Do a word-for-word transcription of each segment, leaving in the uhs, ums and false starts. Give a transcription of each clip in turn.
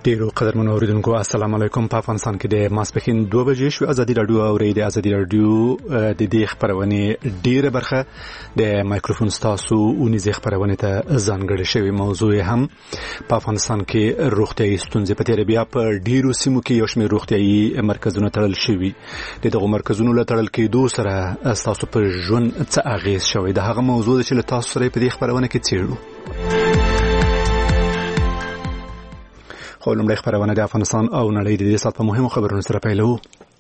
ډیرو قدرمنو اوریدونکو السلام علیکم. په افغانستان کې د ماسپښین دوه بجې شو. ازادي رادیو او د ازادي رادیو د دې خبرونه ډیره برخه د مایکروفون ستاسو اونیزه خبرونه ته ځانګړې شوی. موضوع هم په افغانستان کې روغتيایي ستونزې په تیر بیا په ډیرو سیمو کې یو شمېر روغتيایي مرکزونه تړل شوي. د دغه مرکزونو له تړل کېدو سره تاسو په ژوند څه اغیز شوی؟ د هغه موضوع چې تاسو سره په دې خبرونه کې څېړو. خو لومړی خبرونه د افغانستان او نړۍ د دې سات په مهمو خبرونو سره پیلوو.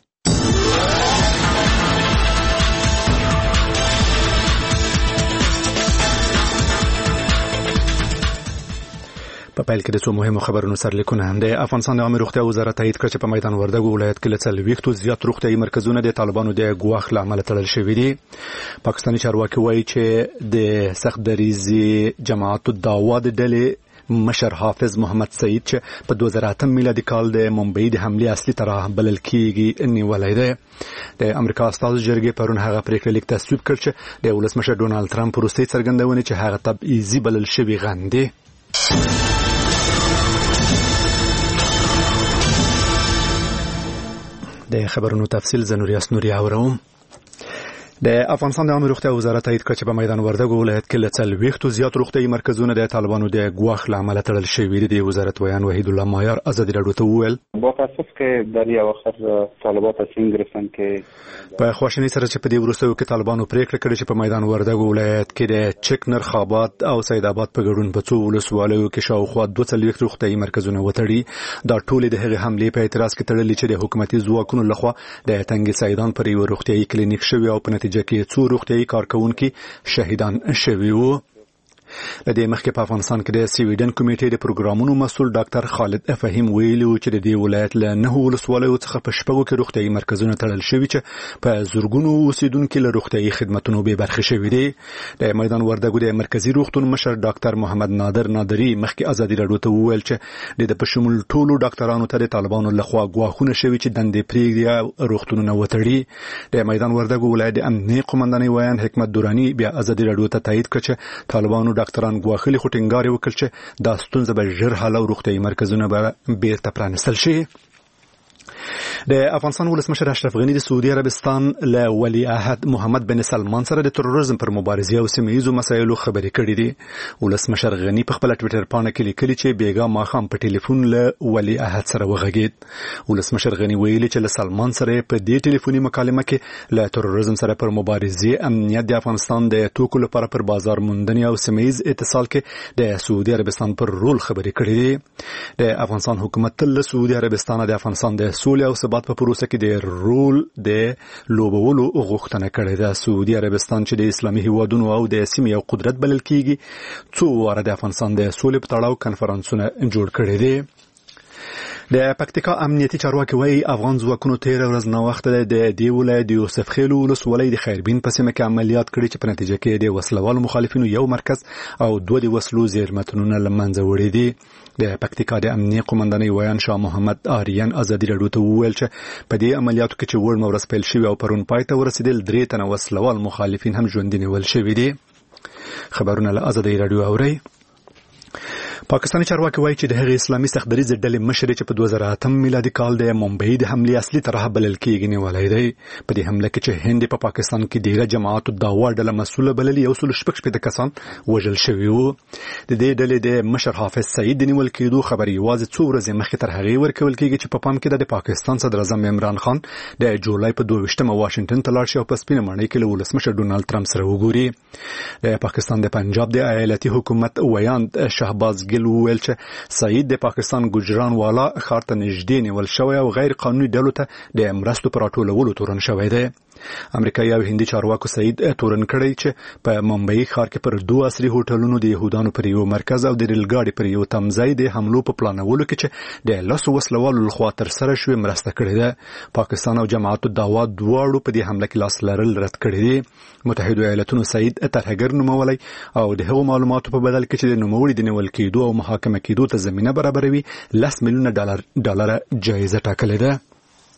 په پیل کې د څو مهمو خبرونو سرلیکونه. د افغانستان د عامه روغتیا وزارت تایید کړ چې په میدان وردګو ولایت کې له څلوېښتو زیات روغتیايي مرکزونه د طالبانو د ګواښ له امله تړل شوي دي. پاکستاني چارواکي وایي چې د سخت دریځي جماعت الدعوه د ډلې مشر حافظ محمد سعید چې په دوه زره اته میلادي کال د ممبئی د حمله اصلي طرح بلل کېږي نیولای دی. د امریکا استازو جرګې پرون هغه پریکړه لیک تصویب کړ چې د ولسمشر ډونالد ترامپ وروستۍ څرګندونه چې هغه تبعیضي بلل شوی غندي. د خبرونو تفصیل زنوري اسنوري اورم. د افغانستان د عامه روغتیا وزارت تایید کړ چې په میدان وردګو ولایت کې له څلوېښتو زیات روغتیايي مرکزونه د طالبانو د ګواښ له امله تړل شوي دي. د وزارت ویان وحید الله مایار ازادي رادیو ته وویل با تاسف کې در یو وخت طالبات څنګه گرفتن کې په خواشنۍ سره چې په دې وروستیو کې طالبانو پریکړه کړې چې په میدان وردګو ولایت کې د چک نرخاباد او سید آباد په ګډون په څو ولسوالیو کې شاوخوا دوه څلوېښت روغتیايي مرکزونه وتړي. دا ټول د هغې حملې په اعتراض کې تړلي چې د حکومتي ځواکونو لخوا د تنګ سیدان پر یو روغتیايي کلینیک شوی او په نتیجه کې څو روغتیايي کارکونکي شهیدان شوي وو. لدې مخکې په افغانستان کې د سویډن کمیټې د پروګرامونو مسؤل ډاکټر خالد فهیم ویلي و چې د دې ولایت له نه ولسوالیو څخه په شپږو کې روغتیايي مرکزونه تړل شوي چې په زرګونو اوسیدونکو له روغتیايي خدماتو بې برخې شوي دي. د میدان وردګو د مرکزی روغتون مشر ډاکټر محمد نادر نادری مخکې ازادي رادیو ته وویل چې د په شمول ټولو ډاکټرانو ته د طالبانو لخوا ګواښونه شوي چې دندې پرېږدي روغتونونه وتړي. د میدان وردګو ولایت د امنیه قومندانۍ ویان حکمت دورانی بیا ازادي رادیو ته تایید کړ چې طالبانو ډاکټران ګواښلي خو ټینګار یې وکړ چې دا ستونزه به ژر حل او روغتیايي مرکزونه به بیرته پرانیستل شي. د افغانستان ولسمشر اشرف غنی د سعودي عربستان له ولی عهد محمد بن سلمان سره د تروریزم پر مبارزې او سیمه ییزو مسایلو خبرې کړې دي. ولسمشر غنی په خپل ټوئیټر باندې کې لیکلي چې بیګا ماخام په ټلیفون له ولی عهد سره وغږید. ولسمشر غنی ویلي چې له سلمان سره په دې ټلیفوني مکالمه کې له تروریزم سره پر مبارزې، امنیت، د افغانستان د توکو لپاره پر بازار موندنې او سیمه ییز اتصال کې د سعودي عربستان پر رول خبرې کړې دي. د افغانستان حکومت له سعودي عربستان د افغانستان د سولې او ثبات په پروسه کې د رول د لوبولو غوښتنه کړې ده. سعودي عربستان چې د اسلامي هیوادونو او د سیمې یو قدرت بلل کیږي څو واره د افغانستان د سولې په تړاو کنفرانسونه جوړ کړي دي. د پکتیکا امنیتي چارواکي وایي افغان ځواکونو تیر ورځ نو وخت د دې ولایت د یوسف خیل ولسوالۍ د خیربین په سیمه کې عملیات کړي چې په نتیجه کې د وسلوالو مخالفینو یو مرکز او دوه د وسلو زیرمتونونه له منځه وړي دي. د پکتیکا د امنیه قومندانۍ ویان شاه محمد آریان ازادي رادیو ته وویل چې په دې عملیاتو کې چې وړ مورس پیل شوی او پرون پای ته ورسېدل درې تنه وسلوال مخالفین هم ژوندي نیول شوي دي. خبرونه له ازادي رادیو اوري. پاکستاني چارواکي وایي چې د هغې اسلامي سختدریځې ډلې مشر چې په دوه زره اته میلادي کال د ممبئی د حملې اصلي طرح بلل کېږي نیولی دی. په دې حمله کې چې هند په پاکستان کې ډیره جماعت الدعوه ډله مسؤله بللي یو سل شپږ شپېته کسان وژل شوي وو. د دې ډلې د مشر حافظ سعید د نیول کېدو خبر یوازې څو ورځې مخکې تر هغې ورکول کېږي چې په پام کې د پاکستان صدر اعظم عمران خان د جولای په دوه ویشتمه واشنګټن ته لاړ شي او په سپینه ماڼۍ کې له ولسمشر ډونالد ترامپ سره وګوري. د پاکستان د پنجاب د ایالتي حکومت ویان شهباز ګل وویل چې سعید د پاکستان ګجران والا ښار ته نږدې نیول شوی او غیر قانوني ډلو ته د مرستو پر راټولولو تورن شوی دی. امریکایي او هندي چارواکو سعید تورن کړی چې په ممبئی ښار کې پر دوه عصري هوټلونو د یهودانو پر یو مرکز او د ریلګاډي پر یو تمځای د حملو په پلانولو کې چې د لاسو وسلوالو لخوا تر سره شوې مرسته کړې ده. پاکستان او جماعت الدعوه دواړو په دې حمله کې لاس لرل رد کړی دي. متحده ایالاتونو سعید ترهګر نومولی او د هغو معلوماتو په بدل کې چې د نوموړي د نیول کېدو او محاکمه کېدو ته زمینه برابروي لس میلیونه ډالر ډالر جایزه ټاکلې ده.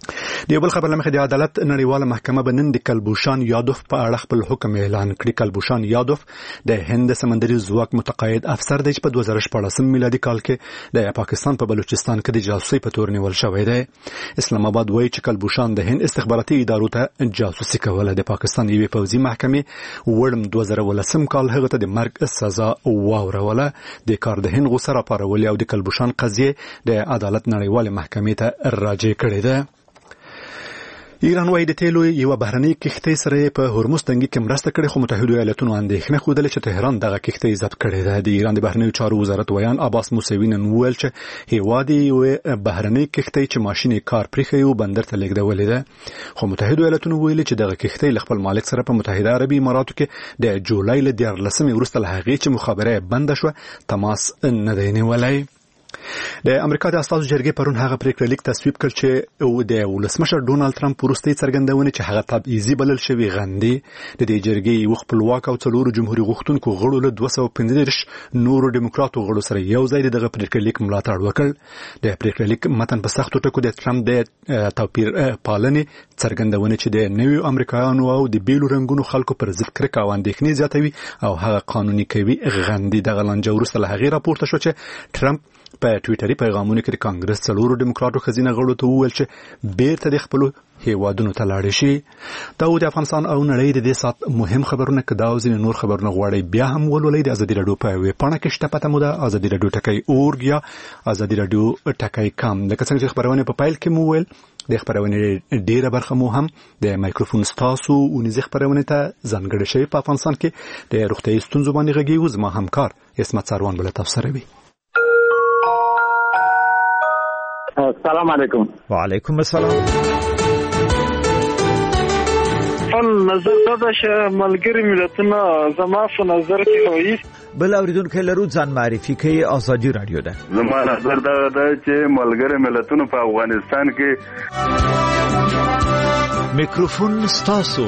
د یو بل خبر لمخې د عدالت نړیواله محکمه به نن د کلبوشان یادوف په اړه خپل حکم اعلان کړي. کلبوشان یادوف د هند سمندري ځواک متقاعد افسر دی چې په دوه زره شپاړس میلادي کال کې د پاکستان په بلوچستان کې د جاسوسي په تور نیول شوی دی. اسلام آباد وایي چې کلبوشان د هند استخباراتي ادارو ته جاسوسي کوله. د پاکستان یوې پوځي محکمې وړم دوه زره ولسم کال هغه ته د مرګ سزا واوروله. د کار د هند غوسه راپارولې او د کلبوشان قضیه د عدالت نړیواله محکمې ته راجع کړې ده. ایران وايي د تیلو یو بهرنۍ کښتۍ سره په هرمز تنګي کې مرسته کړې، خو متحده ایالاتونو اندېښنه خوده چې تهران دغه کښتۍ ضبط کړې ده. د ایران د بهرنیو چارو وزارت ویان عباس موسوي نن وویل چې هیواد یو بهرنۍ کښتۍ چې ماشیني کار پرېښی او بندر ته لیږدولې ده، خو متحده ایالاتونو ویلي چې دغه کښتۍ له خپل مالک سره په متحده عربي اماراتو کې د جولای له دیارلسمې وروسته له هغې چې مخابره بنده شوه تماس نه دی نیولی. د امریکا د اساسي جرګې پرون هغه پریکړه لیک تصویب کړ چې د ولسمشر ډونالد ټرمپ وروستي څرګندونه چې هغه تبعیضي بلل شوی غندي. د دې جرګې یو خپلواک او څلورو جمهوریت غوښتونکو غړو له دوه سوه پنځه دېرش نورو دیموکراتو غړو سره یو ځای دغه پریکړه لیک ملاتړ وکړ. د پریکړه لیک متن په سختو ټکو د ټرمپ د توپیر پالنې څرګندونه چې د نویو امریکایانو او د بیلو رنگونو خلکو پر ضد کرکه او اندېښنې زیاتوي او هغه قانوني کوي غندي. دغه لانجه وروسته له هغې راپورته شو چې ټرمپ په ټویټري پیغامونو کې د کانګرس څلورو دیموکراتو خزینه غړو ته وویل چې بیرته د خپل هیوادونو ته لاړ شي. دا د افغانستان او نړۍ د دې سات مهم خبرونه کدا او ځین نور خبرونه غواړي بیا هم ولولئ د ازادي رادیو په ویب پاڼه کې شته پته مو ده ازادي رادیو ټکی اورګ یا ازادي رادیو ټکی کام. لکه څنګه چې خبرونه په پایل کې مو ویل د خبرونه ډیره برخه مو هم د مایکروفون ستاسو او نږدې خبرونه ته ځانګړې شوی په افغانستان کې د روغتي ستونزو باندې غږی او زما همکار اسمت سروان بل تاسو سره وي. السلام علیکم. وعلیکم السلام. خپل نظر دا چې ملګری ملتونه زما په نظر کې وایي بل اوریدونکو لرو ځان معرفي کوي ازادي رادیو ده. زما نظر دا ده چې ملګری ملتونه په افغانستان کې میکروفون ستاسو.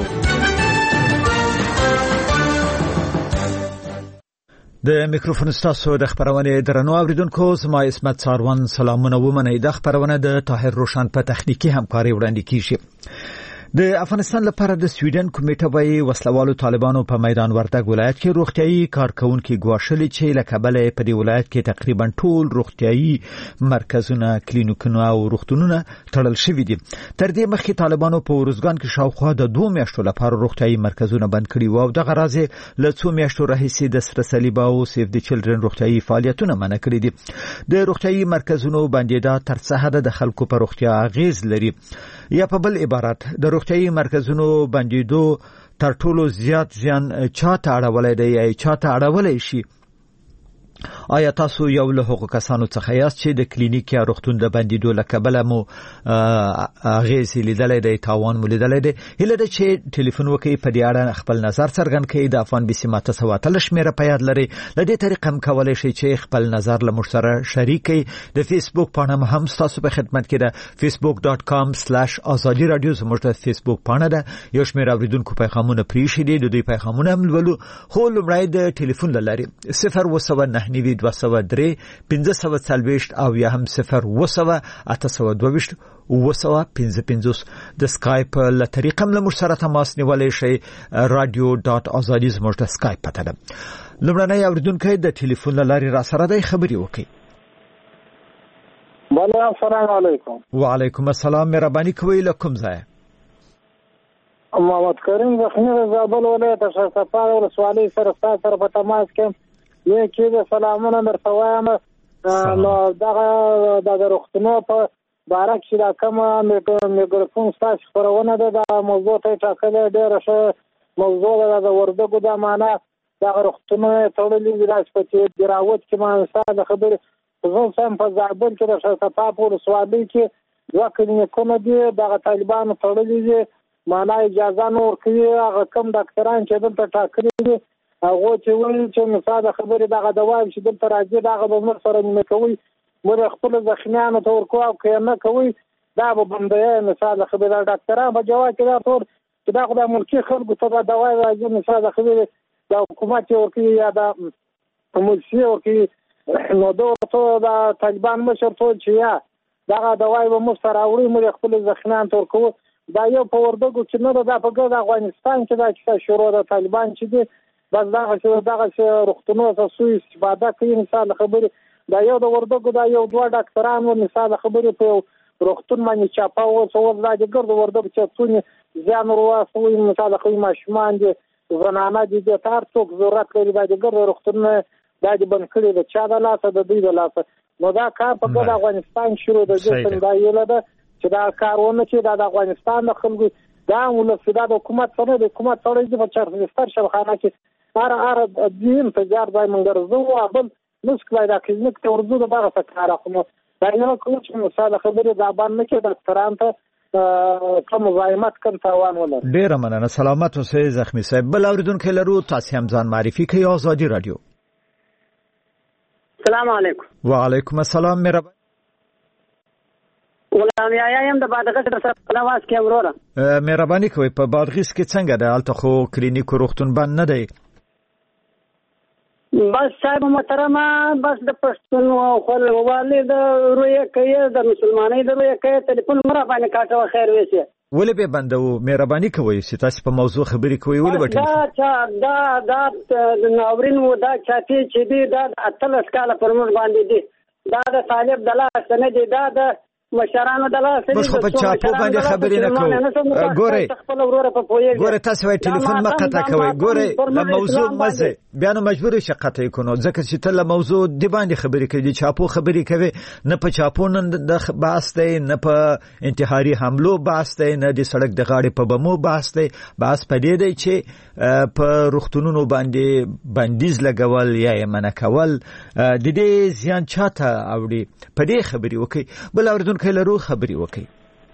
د میکروفون ستاسو د خبرونه درنو اوریدونکو زما اسمت ساروان سلامونه ومنئ. د خبرونه د طاهر روشن په تخنیکی همکاري وړاندې کیږي. د افغانستان لپاره د سویډن کمیټه وايي وسلوالو طالبانو په میدان وردګ ولایت کې روغتيایي کارکونکو ګواښلي چې له کبله په دې ولایت کې تقریبا ټول روغتيایي مرکزونه، کلینیکونه او روغتونونه تړل شوي دي. تر دې مخکې طالبانو په ورزګان کې شاوخوا د دوه میاشتو لپاره روغتيایي مرکزونه بند کړي وو او دغه راځي له څو میاشتو راهیسې د سره صلیب او سیف د چلډرن روغتيایي فعالیتونه منع کړي دي. د روغتيایي مرکزونو بندیدا تر څه حد د خلکو په روغتیا اغیز لري. یا په بل عبارت د روغتيایي مرکزونو بندیدو تر ټولو زیات ځان چاته اړولای دی یا چاته اړولای شي. آیا تاسو یو له حقوق کسانو څخه یاست چې د کلینیک یا روغتون د بندیدو لکبله مو اغیز لیدلای دی، تاوان مو لیدلای دی؟ هله د چې ټلیفون وکي په دې اړه خپل نظر څرګند کړئ. د افغان بي سي ماته سواتل شمیره په یاد لري. د دې طریقې هم کولای شئ چې خپل نظر له موږ سره شریک کړئ. د فیسبوک پاڼه هم تاسو په خدمت کې ده facebook dot com slash azadi radio زموږ د فیسبوک پاڼه ده. یو شمېر اوریدونکو پیغامونه پریښي دي، د دوی پیغامونه هم لولو. خو لومړی د ټلیفون لاري صفر اووه سوه نهه نوي دوه سوه درې پنځه سوه څلوېښت او یا هم صفر اووه سوه اته سوه دوه ویشت اووه سوه پنځه پنځوس. د سکایپ له طریقه هم له موږ سره تماس نیولی شئ. رادیو ډاټ ازادي زموږ د سکایپ پته ده. لومړنی اوریدونکی د ټلیفون له لارې را سره دی، خبرې وکړئ. بله السلام علیکم. وعلیکم السلام. مهرباني کوئ له کوم ځایه؟ محمد کریم زخمی د زابل ولایت شرقفار ولسوالۍ سره ستاسو سره په تماس کې یو کې د سلامونه درته وایم. نو دغه د روغتونو په باره کې دا کومه میکروفون ستاسو خپرونه ده، دا موضوع ته ټاکلې ډېره ښه موضوع ده. د وردګو د معنا دغه روغتونونه تړلي دي. داسې په دراوت کې ما انسان د خبرې زه سم په زابل کې د شرقفار په ولسوالۍ کې دوه کلینیکونه دي، دغه طالبانو تړلي دي. معنا اجازه نه ورکوي. هغه کم ډاکټران چې دلته ټاکلي دي هغه چې وایي چې مثال خبرې دغه دوا چې دلته راځي دغه به موږ سره نیمه کوي، موږ خپل زخمیانو ته ورکوو او که نه کوي دا به بندوي. مثال خبرې ډاکټران په جواب کې دا ټول چې دا خو د ملکي خلکو ته دا دوا راځي، مثال خبرې د حکومت ورکوي یا د ملسي ورکوي. نو دا ورته د طالبان مشر ټول چې یا دغه دوای به موږ سره راوړي، موږ خپل زخمیان تور کوو. دا یو په وردګو کې نه ده، دا په ګرد افغانستان کې دا کیسه شروع ده. طالبان چې دي بس دغه چې دغه روغتونو څخه سوء استفاده کوي. مثال خبرې دا یو د وردګو دا یو دوه ډاکټران و، مثال خبرې په روغتون باندې چاپه وسول، دا د ګرد وردګو چې څونه زیان ورواستوي. مثال خبرې ماشومان دي، زنانه دي، د هر څوک ضرورت لري دا د ګرد روغتون دا د بند کړي د چا د لاسه د دوی د لاسه. نو دا کار په ګرد افغانستان شروع ده. جسم دا یو ده چې دا کارونه چې دا د افغانستان د خلکو دا ولس دا د حکومت سره د حکومت سره د چارستر شبخانه کې هر هر دین تجار ځای منګرزو او بل مشکل دا کلینیک ته ورزو د هغه څخه راخمو دا یو کوم چې مثال خبره دا باندې کې د ډاکټران ته کوم مزاحمت کوم تاوان ولر. ډیر مننه. سلامت اوسئ زخمی صاحب. بل اوریدونکو لرو تاسو هم ځان معرفي کوي. آزادي رادیو. السلام علیکم. وعلیکم السلام. مهرباني غلام یایا یم د بادغیس سره په نواز کې وروره. مهرباني کوئ په بادغیس کې څنګه ده؟ هلته خو کلینیک روغتون بند نه دی. بس صاحب محترمه بس د پښتون او خپل والي د رویه کوي د مسلمانۍ د رویه کوي ټلیفون مره باندې کاټو خیر وسی. ولې به بندو؟ مهرباني کوئ چې تاسو په موضوع خبرې کوئ. ولې به دا چا دا دا د ناورین و دا چاته چې دی دا اتلس کاله پر موږ باندې دی. دا د طالب د لاس نه دی، دا د مشرانو د لاس دی. بس خو په چاپو باندې خبرې نه کوو. ګورئ ګورئ تاسو وايي ټلیفون مه قطع کوئ. ګورئ له موضوع مزه بیا نو مجبور شي قطع کړو، ځکه چې ته له موضوع دی باندې خبرې کوي، چاپو خبرې کوي. نه په چاپو نن د بحث دی، نه په انتحاري حملو بحث دی، نه د سړک د غاړې په بمو بحث دی. بحث په دې دی چې په روغتونونو باندې بندیز لګول یا یې منع کول د دې زیان چاته اوړي. په دې خبرې وکړئ. بل اوریدونکو لرو خبري وکي.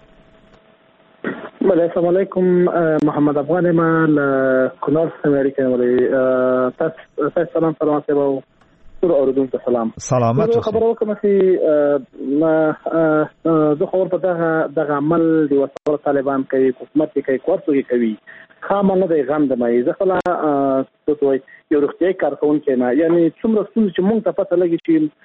السلام علیکم. محمد افغان ما له کونړ امریکا ولې تاسو سلام سلام سبا ټول اوریدونکو سلام. سلامات اوسئ. خبرو کوم چې ما د خبر په دغه دغه عمل دی وسره طالبان کوي، حکومت کوي، کوڅو کوي. خامنه د غم د مې ځخلا څه وایي یو روغتیايي کارکونکي نه، یعنی څومره څومره چې مونږ ته پته لګي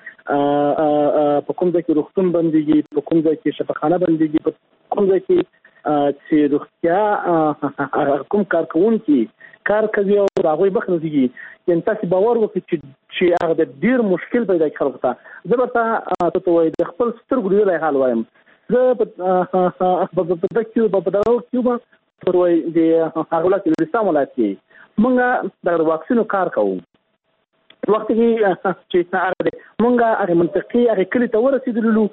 چې په کوم ځای کې روغتون بنديږي، په کوم ځای کې شفاخانه بنديږي، په کوم ځای کې چې روغتیا کوم کارکونکي کار کوي او هغه بخنه دي. یعنی تاسو باور وکړئ چې چې هغه د ډیر مشکل پیدا کړو. ته زبرته ته وایي د خپل سترګو دی حال وایم. زه په په دکتور په دغه کیوبا پروي د هغه ولایت د اسلام ولایت کې مونږه د واکسینو کار کوو. وخت کې چې هغه مونږه هغه منطقي هغه کلی ته ورسېدلو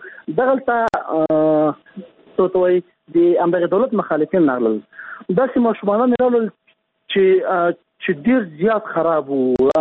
دغلته توتوي د امریکا دولت مخالفین نغلل. دا چې مشمانه ملل چې چې ډیر زیات خراب وو.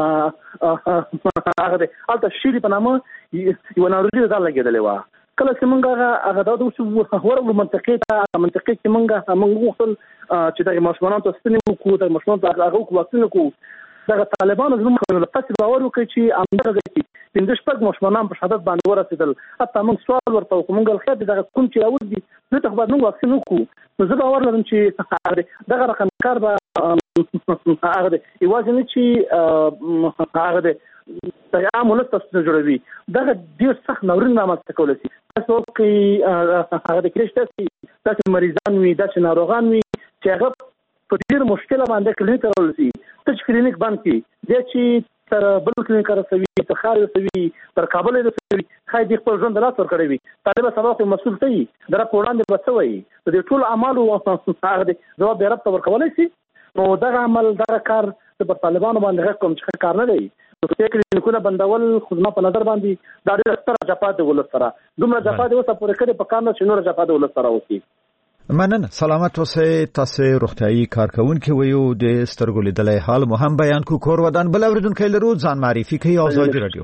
هغه البته شری په نامه یو ناروغي ده لګیدلې و. کله چې مونږه هغه د اوسو ورغلو منطقي ته منطقي چې مونږه مونږ وختل چې د مشمانانو ته ستنې وکړو، د مشمانانو ته هغه واکسین وکړو. دغه طالبانو زموږ خپل تاسو باور وکړي چې امدغه کې پنځه شپږ مشمانان په شهادت باندې ورسېدل. حتی موږ سوال ورته وکړو، موږ خیر دغه کوم چې راوړ دي زه ته خو باید موږ واکسین وکړو. نو زه باور لرم چې دغه رقم کار به هغه یوازې نه چې هغه د عام ولس تاسو جوړوي، دغه ډیر سخت ناورین رامنځته کولی شي. تاسو کې هغه د کلیشته تاسو مریضان وي، داسې ناروغان وي چې هغه په ډیر مشکل باندې کلینیک ته راوړل شي. ته چې کلینیک بند کړي دی چې تر بل کلینیک رسوي، تر ښار رسوي، تر کابل رسوي، خای دې خپل ژوند لاس ورکړی وي. طالب سبا خو مسؤل ته وي، دغه په وړاندې به څه وایي. د دې ټولو اعمالو هغه ځواب یې رب ته ورکولی شي. نو دغه عمل دغه کار د طالبانو باندې غږ کوم چې کار نه دی. د کلینیکونه بندول خو زما په نظر باندې دا ډېره ستره جفا د ولس سره. دومره جفا د اوسه پورې کړې په کار نه چې نوره جفا د ولس سره وکړي. مننه. سلامت اوسئ. تاسو روغتيایي کارکونکي ویو د سترګو لیدلای حال مو هم بیان کو. کور ودان بل اوریدونکو لرو ځان معرفي کوي. آزادي رادیو.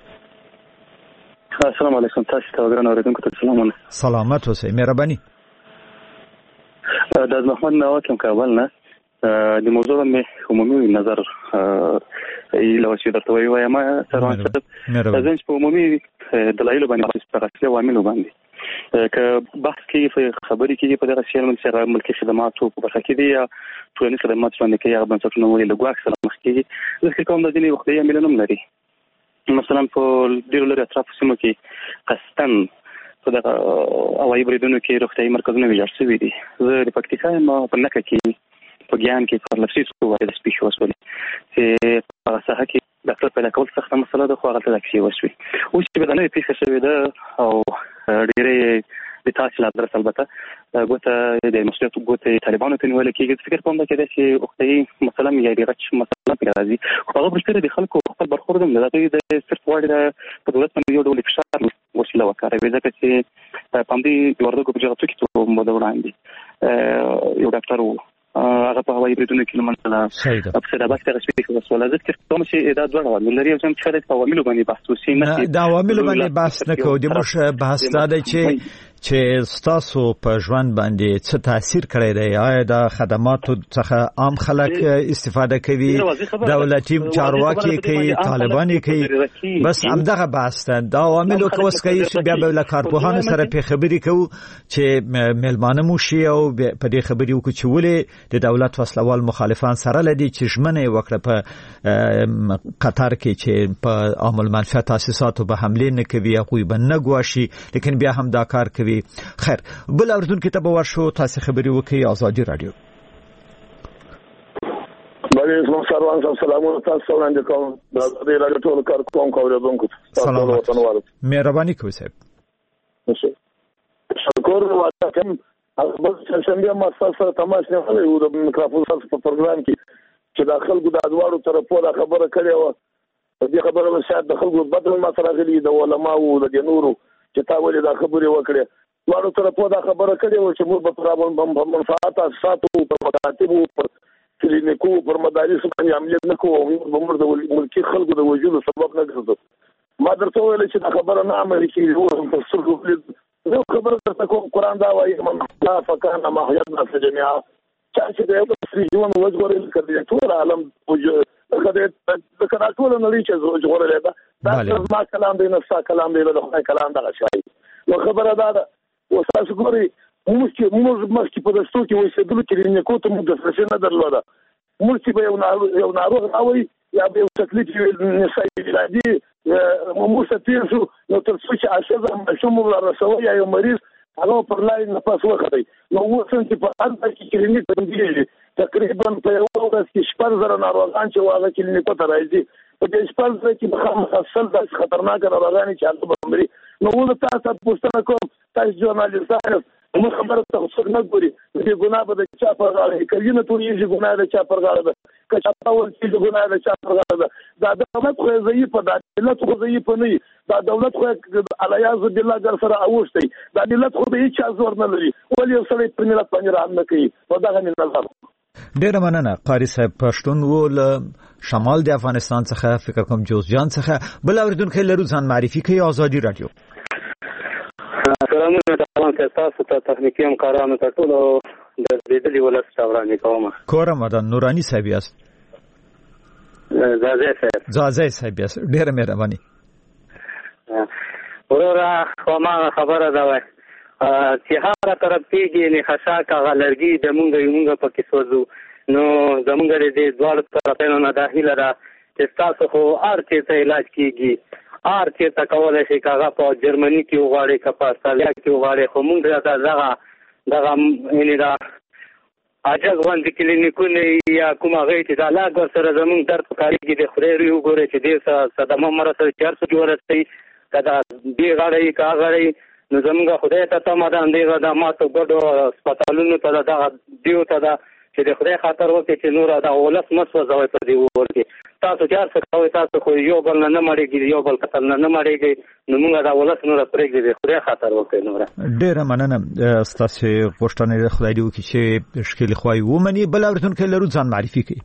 السلام علیکم. تاسو ته ګران اوریدونکو ته سلامونه. سلامت اوسئ. مهرباني. د محمد نواز کوم کابل نه د موضوع باندې عمومي نظر ایله چې درته وایم سره ځین په عمومي دلایل باندې په اصلي عوامل باندې که بحث کې په خبرې کې په دغه شیانو سره ملکي خدماتو په برخه کې دي یا ټولنیز خدمات باندې کې هغه بنسټونه ولې لګواک سره مخ کېږي. ځکه کوم د دې وختي عاملونه لري. مثلا په ډیرو لري اطراف سیمو کې قصدن څه د هوایي بریدونو کې روغتیايي مرکزونه ویجاړ شوي دي. زه د پکتیکا یم په نکه کې په ګیان کې پرلپسې څو وایرس پیښې وشولې چې په هغه ساحه کې ډاکټر پیدا کول سخته مسله ده، خو هغه ته تکفي وشوي. اوس چې به دا نوې پیښه شوې ده او ډېرې د تاسو له درس البته ګوته د مسؤلیت ګوته طالبانو ته نیول کېږي. فکر کوم دا چې د روغتیايي مسله مې یا د غچ مسله پرې راځي، خو هغه برسته د خلکو خپل برخورد هم د دوی د صرف غواړي په دولت باندې یو ډول فشار وسیله وکاروي، ځکه چې په همدې د وردګو په جغتو کې څو موده وړاندې یو ډاکټر و هغه په هوایي بریدونو کې لمنځه په سیداباد کې هغه سپېښ وسوله. زه فکر کوم چې دا دوه عوامل لري، چې هم چې په عواملو باندې بحث وشي. نه د عواملو باندې بحث نه کوو، د موږ بحث دا دی چې چې ستاسو په ژوند باندې څه تاثیر کړی دی. آیا د خدماتو څخه عام خلک استفاده کوي، دولتي چارواکي کوي، طالبان کوي؟ بس همدغه بحث ده. د عواملو کوس کوي چې بیا به له کارپوهانو سره په خبري کوو چې ملمانه مو شي او په دې خبري وکړو چې ولې د دولت وسلوال مخالفان سره لدی چې ژمنه وکړه په قطر کې چې په عامل منفعه تاسیساتو به حمله نه کوي، هغه به نه ګواشي، لیکن بیا هم دا کار کوي. خیر، بل اردن کې ته ورشو تاسو خبري وکي آزادي رادیو. بله اسم سروان صاحب سلامونه تاسو وړاندې کوم. د آزادي رادیو ټول کار کوم کوریدونکو تاسو وطنوالو مهرباني کوئ صاحب. شکر واکم بس څنګه ما تاسو تماس نه غوړې و د میکروفون تاسو په پروګرام کې چې داخل ګو د ادوارو طرفو دا خبره کړې و. دې خبره وشاد د خلکو بدل ما سره غلي د علماء او د نورو چې تا ولې دا خبره وکړه. ډوړو طرفو دا خبره کړې و چې موږ په پرابون په منفعت اساساتو په مکاتبو په کلینیکو پر مدارس باندې عملیات نه کوو، موږ د ملکی خلکو د وجود سبب نه ګرځو. ما درته ویل چې دا خبره نه عملي کیږي. په څلور زه خبره درته کوم، قرآن دا وایي من لا فکان ما حیاتنا فی جميعا، چې د یو څه ژوند وژغورل کړي ټول عالم وجه د کدا ټول نړۍ چې وژغورل ده. دا ما کلام دی نه سا کلام دی، د خدای کلام دا شای. نو خبره دا ده وساسو ګوري موږ چې موږ مخکې په دستو کې وسېدلو چې نه کوته موږ د فرصت نه درلوده. موږ چې به یو ناروغ یو ناروغ راوي یا به یو تکلیف نسایي ولادي موږ ستیر شو نو تر څو چې اساسا شوم ولا رسوي یا یو مریض هغه پر لای نه پاس وخت دی. نو وڅن چې په اړه کې کلینیک باندې تقریبا په یو ورځ کې شپږ زره ناروغان چې واغه کلینیک ته راځي. په دې شپږ زره کې مخامخ اصل د خطرناک ناروغان چې هغه بمري. نو ول تاسو پوښتنه کوم تاسو ژورنالیستانو موږ خبره تاسو نه ګوري دې ګناه به چا پر غاړه کوي، نه ټول یې ګناه ده چا پر غاړه ده، که چا ول چې ګناه ده چا پر غاړه ده. دا دولت خو ضعیف ده، دولت خو ضعیف نه، دا دولت خو الیاذ بالله ګر سره اوښتي، دا دولت خو به هیڅ زور نه لري، ولې یو سړی پر ملت باندې رحم نه کوي. په دغه نظر ډیر مننه قاری صاحب. پښتون ول شمال د افغانستان څخه فکر کوم جوزجان څخه بل اوریدونکو لرو ځان معرفي کوي. آزادي رادیو. سلامونه تمام تاسو ته تخنیکی همکارانو ته ټول د دې ډلې ولست وړاندې کوم. کورم د نورانی صاحب یاست. زازه صاحب زازه صاحب یاست. ډیر مهرباني. وراره کومه خبره ده وای چې هغه طرف کېږي نه خشاک غلرګي د مونږ یو مونږ پکې سوځو. نو زمونږ د دوه طرفونو نه داخله را چې تاسو خو ارته ته علاج کیږي، ارته ته کولای شي کاغه په جرمني کې وغواړي که په استرالیا کې وغواړي، خو مونږ دا دغه دغه یعنی دا اجازه باندې کلینیکونه یا کومه غي چې دا لا ګر سره زمونږ درد کاریږي د خوري یو ګوره چې دې صدمه مرسته چار څو ورسي کدا دی غړی کا غړی. نو زمونږ خدای ته ته مدان دی دا ماته ګډو هسپتالونو ته دا دیو ته دا چې د خدای خاطر وکړي چې نور دا ولس مسوځوي په دی ورته. تاسو چار څه کوي، تاسو خو یو بل نه مړیږي، یو بل قتل نه مړیږي، نو موږ دا ولس نور پرېږدي د خدای خاطر وکړي. نور ډیر مننه تاسو غوښتنه خدای دی وکړي چې شکل خوای ومني. بل اوریدونکو لرو ځان معرفي کوي.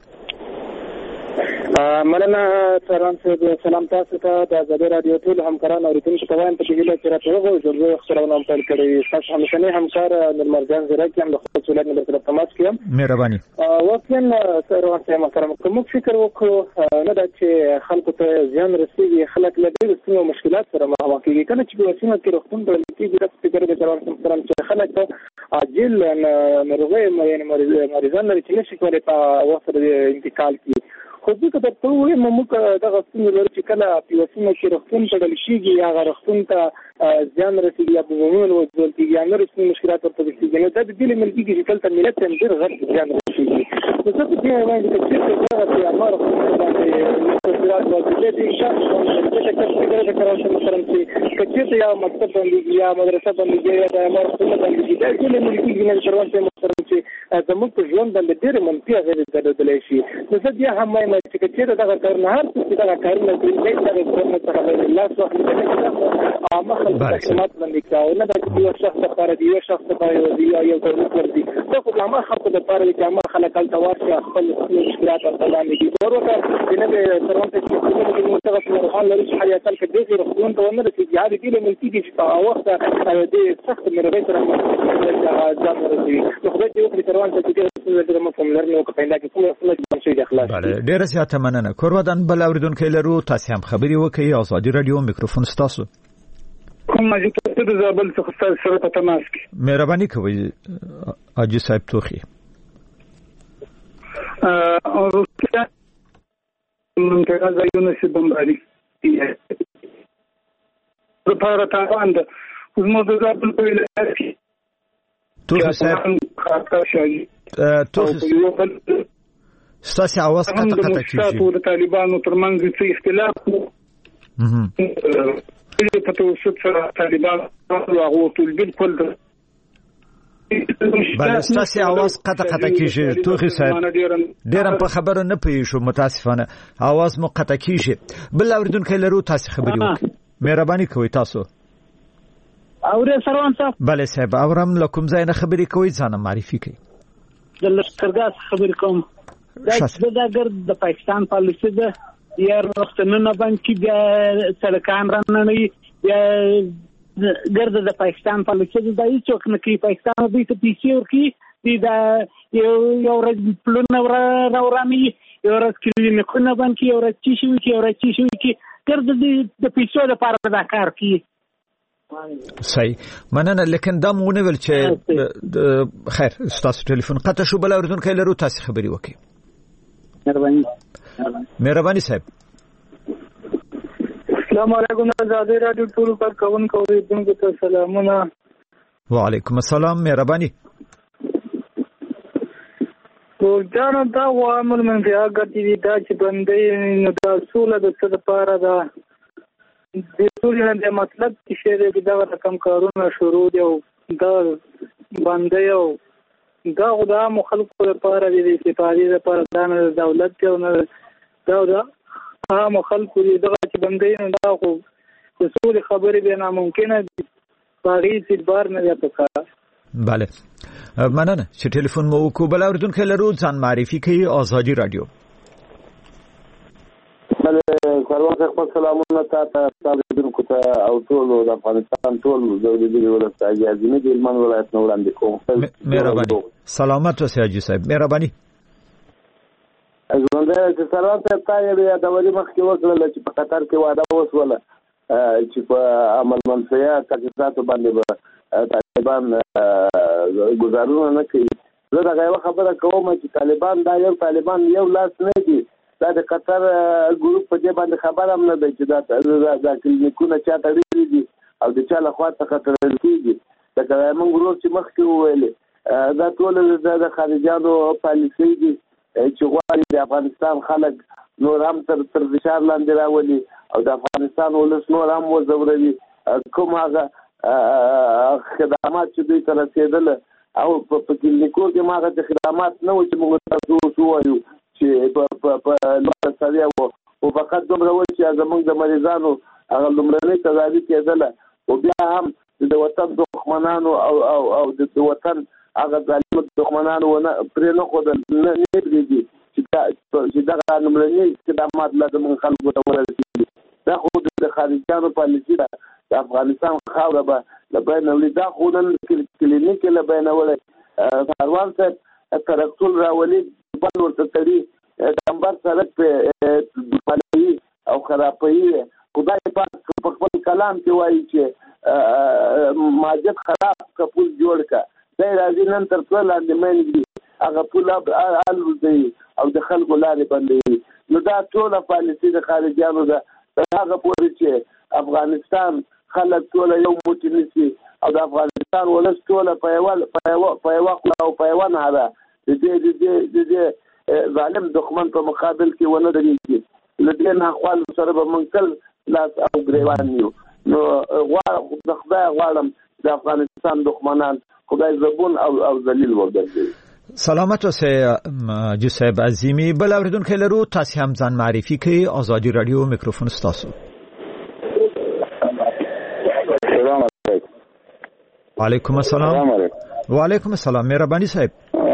مننه سلام سلام تاسو ته د آزادي رادیو ټول همکاران او ریتم شتوان په دې لاره چې راټولو جوړو خبرونه هم کړی. تاسو همیشه همکار نرمرجان زراکی هم د خپل ولایت نه طرف تماس کیم. مهرباني. واقعا سره ورته محترم کوم فکر وکړو نه دا چې خلکو ته زیان رسیږي، خلک له ډېرو ستونزو مشکلات سره مخامخ کیږي. کله چې په وسیله کې روغتون ته کېږي د فکر د جوړ محترم چې خلک ته عاجل ناروغي یعنی مریضان لري چې نشي کولای په وخت د انتقال کې، خو ځکه درته وایم موږ دغه ستونزه لرو چې کله په وسیمه کې روغتون تړل کېږي یا هغه روغتون ته زیان رسېږي یا په عمومي وضعیت کې یا نور څه مشکلات ورته رسېږي نو دا د دې لامل کېږي چې کله ملت ته ډېر غټ زیان رسېږي نو زه په دې باندې چې څه دغه امر باندې مستقرات وضعیت دي شخص چې څنګه د کراوشن سره چې کچې یا مکتب باندې یا مدرسه باندې یا د امر څخه باندې دا ټول ملي کېږي چې کراوشن سره چې زموږ په ژوند باندې ډېر منفي اغېزې درلودلی شي نو زه بیا هم وایم چې کچې دغه کارونه هر څه چې دغه کارونه کوي دغه کارونه څخه باید لاس واخلي عامه خلک خدمات باندې کوي نه دا چې یو شخص لپاره دی یو شخص لپاره دی یو دولت وردي دا خو عامه خلکو لپاره چې عامه خلک هلته ورشي خپل مشکلات ورته باندې دي ضرورت دی نه به ترونه چې کومه مستغرق روحان لري چې حیاتل کې دغه روحون ته ونه رسېږي هغه دې له ملتي چې په وخت دې سخت مرغې سره ځان ورسوي نو خدای دې وکړي ترونه چې دغه مفهوم لرنه او پیدا کې کومه څه شي اخلاص بله ډیره زیاته مننه کوروادان بل اوریدونکو لرو تاسو هم خبري وکړئ ازادي رادیو میکروفون ستاسو کوم چې د زابل څخه سره په تماس کې مهرباني کوئ اجي صاحب توخي ا او منطقه ځایونه چې بمباري په پاره تاوان ده زموږ د زابل په ولایت کې توخي صاحب توخي ستاسو اواز قطع قطع کیږي د طالبانو ترمنځ څه اختلاف وو په توسط سره طالبان هغه ټول بالکل بل ستاسو اواز قطع قطع کیږي توخي صاحب ډیر په خبرو نه پېښو متاسفانه اواز مو قطع کیږي بل اوریدونکو لرو تاسو خبري وکړئ مهرباني کوئ تاسو اورې سروان صاحب بله صاحب اورم لکم ځای نه خبري کوئ ځان معرفي کړئ د لشکرګاه خبرې کوم دا د ګرد د پاکستان پالیسي ده یا روغتونونه باندې بیا سړکان رانه یا ګرد د پاکستان پالیسي ده د هیڅوک نه کوي پاکستان دوی ته پیسې ورکوي د یو یو ورځ پلونه راورامي یو ورځ کلینیکونه باندې یو ورځ چې شي یو ورځ چې شي ګرد د پیسو لپاره دا کار کوي صحیح مننه لیکن دا مونږ ول چې خیر تاسو ټلیفون قطع شو بل اوریدونکو لرو تاسو خبري وکړئ مهرباني مهرباني صاحب السلام علیکم آزادی رادیو ټول پر کوون کوي دغه ته سلامونه وعلیکم السلام مهرباني ټول جانو دا عوامل من بیا ګټي دا چې بندې نو دا اصول د څه لپاره دا د ټول نه مطلب چې شه دا رقم کارونه شروع دي او دا باندې او دا خدای مخالفو لپاره دي چې پاري لپاره د دولت ته نه دا دا هم مخالفو دي دا چې باندې دا خو د ټول خبرې به ناممکنه دي پاري چې بار نه پکا بله مننه چې ټلیفون مو کو بل اوریدونکو لرو ځان معرفي کوي ازادي رادیو سلام خپل سلامونه تاسو ته ته او ټول د افغانستان ټول دولتي ولایت اجازه دي من ولایت نو وړاندې کوم مهرباني سلامت اوسئ حاجی صاحب مهرباني ازونده چې سلام ته تاسو د دولي مخکې وکړل چې په قطر کې واده وسوله چې په عمل منفيه تجهیزات باندې طالبان گزارونه نه کوي زه دا یو خبره کوم چې طالبان دا یو طالبان یو لاس نه دي دا د قطر ګروپ په دې باندې خبر هم نه دی چې دا د کلینیکونه چا تړلي دي او د چا له خوا څخه تړل کېږي لکه موږ ورور چې مخکې وویلې دا ټول د خارجانو پالیسۍ دي چې غواړي د افغانستان خلک نور هم تر تر فشار لاندې راولي او د افغانستان ولس نور هم وځوروي کوم هغه خدمات چې دوی ته رسېدل او په کلینیکو کې هغه د خدمات نه و چې موږ تاسو ووایو چې په لوړه سویه وو او فقط دومره و چې زموږ د مریضانو هغه لومړنۍ تداوي کېدله او بیا هم د وطن دښمنانو او او او د وطن هغه ظالم دښمنانو پرې نه ښودل نه پرېږدي چې دغه لومړنۍ خدمات لا زموږ خلکو ته ورسېږي دا خو د خارجیانو پالیسي ده د افغانستان خاوره به له بینه وړي دا خو نن کلینیک یې له بینه وړی کاروان صاحب ترکتول راولي بل ورته تړي کمبر سړک په مالوي او خرابوي خدای پاک په خپل کلام کې وایي چې ماجد خراب کپوس جوړ کا دی راځي نن تر څو لاندې مېنګي هغه پوله الوزي او د خلکو لارې بندوي. نو دا ټوله پالیسي د خارجیانو ده. هغه پورې چې افغانستان خلک ټول یو موټی نشي او د افغانستان ولس ټول په یو په یو په یو او په یو نه ده د دې د دې ظالم دښمن په مقابل کې ونه درېږي. لدې نه خپل سره به منکل لاس او ګریوان یو. نو غواړم د خدای غواړم د افغانستان دښمنان خدای زبون او او ذلیل وګرځي. سلامت اوسئ جوسیب عظیمی. بل اوریدونکو لرو تاسو هم ځان معرفي کړئ. آزادي رادیو میکروفون ستاسو. وعلیکم السلام. وعلیکم السلام. مهرباني صاحب.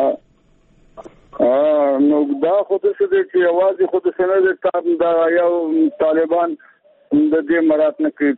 نو دا خو د څه چې आवाज خو د سند تاب دا یو طالبان د دې مراد نه کوي.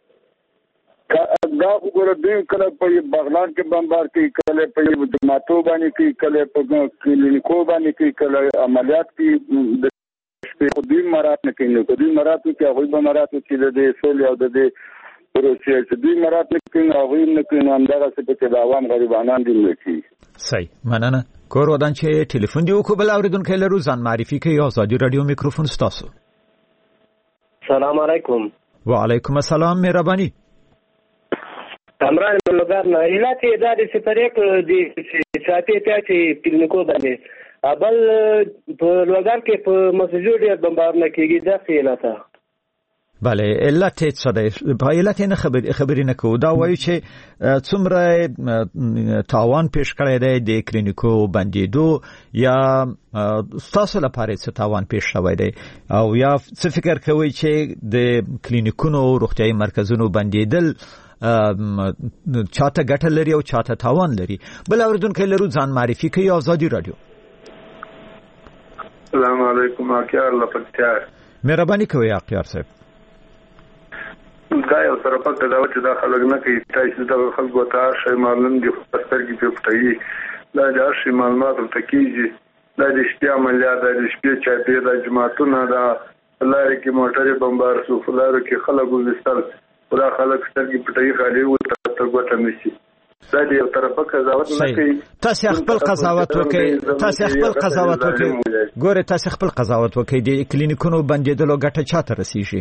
دا وګوره دوی کله په بغلان کې بمبار کوي، کله په جماعتو باندې کوي، کله په کلینیکو باندې کوي، کله عملیات کوي. د شپې دوی مراد نه کوي. نو دوی مراد کوي هغه به مراد کوي د دې سول او د دې پروسې چې دوی مراد نه کوي هغه نه کوي. نو همدغه څه چې د عوام غریبانان دي نه کوي. صحیح. مننه. کور ودان چې ټلیفون دی وکړو. بل اوریدونکو لرو ځان معرفي کوي. آزادي رادیو میکروفون ستاسو. سلام علیکم. وعلیکم السلام. مهرباني. کامران لوګار نه علت دا د سپریک د ساتي ته چې کلینیکو باندې بل په لوګار کې په مسجد ډیر بمبارونه کیږي. دا څه علت؟ بله علت څه دی؟ په علت نه خبر خبرې نه کوو. دا وایي چې څومره تاوان پیښ کړی دی د کلینیکو بندیدو یا ستاسو لپاره څه تاوان پیښ شوی دی او یا څه فکر کوئ چې د کلینیکونو روغتیايي مرکزونو بندیدل چاته ګټه لري او چاته تاوان لري؟ بل اوریدونکو لرو ځان معرفي کوي. آزادي رادیو. السلام علیکم. اکیار لپاره مهرباني کوي اکیار صاحب. دا یو طرفه د دعوت چې دا خلک نه کوي چې دا خلکو ته شي معلوم دي سترګې په پټي دا د شي معلومات ته کیږي. دا د شپې عملیات د شپې چاپی د جماعتونو دا لارې کې موټرې بمبار شو فلارو کې خلک وستل دا خلک سترګې پټي خالي او ته ګوته نشي. دا د یو طرفه قضاوت نه کوي. تاسو خپل قضاوت وکړئ. تاسو خپل قضاوت وکړئ. ګوره تاسو خپل قضاوت وکړئ. د کلینیکونو بندیدلو ګټه چاته رسیږي؟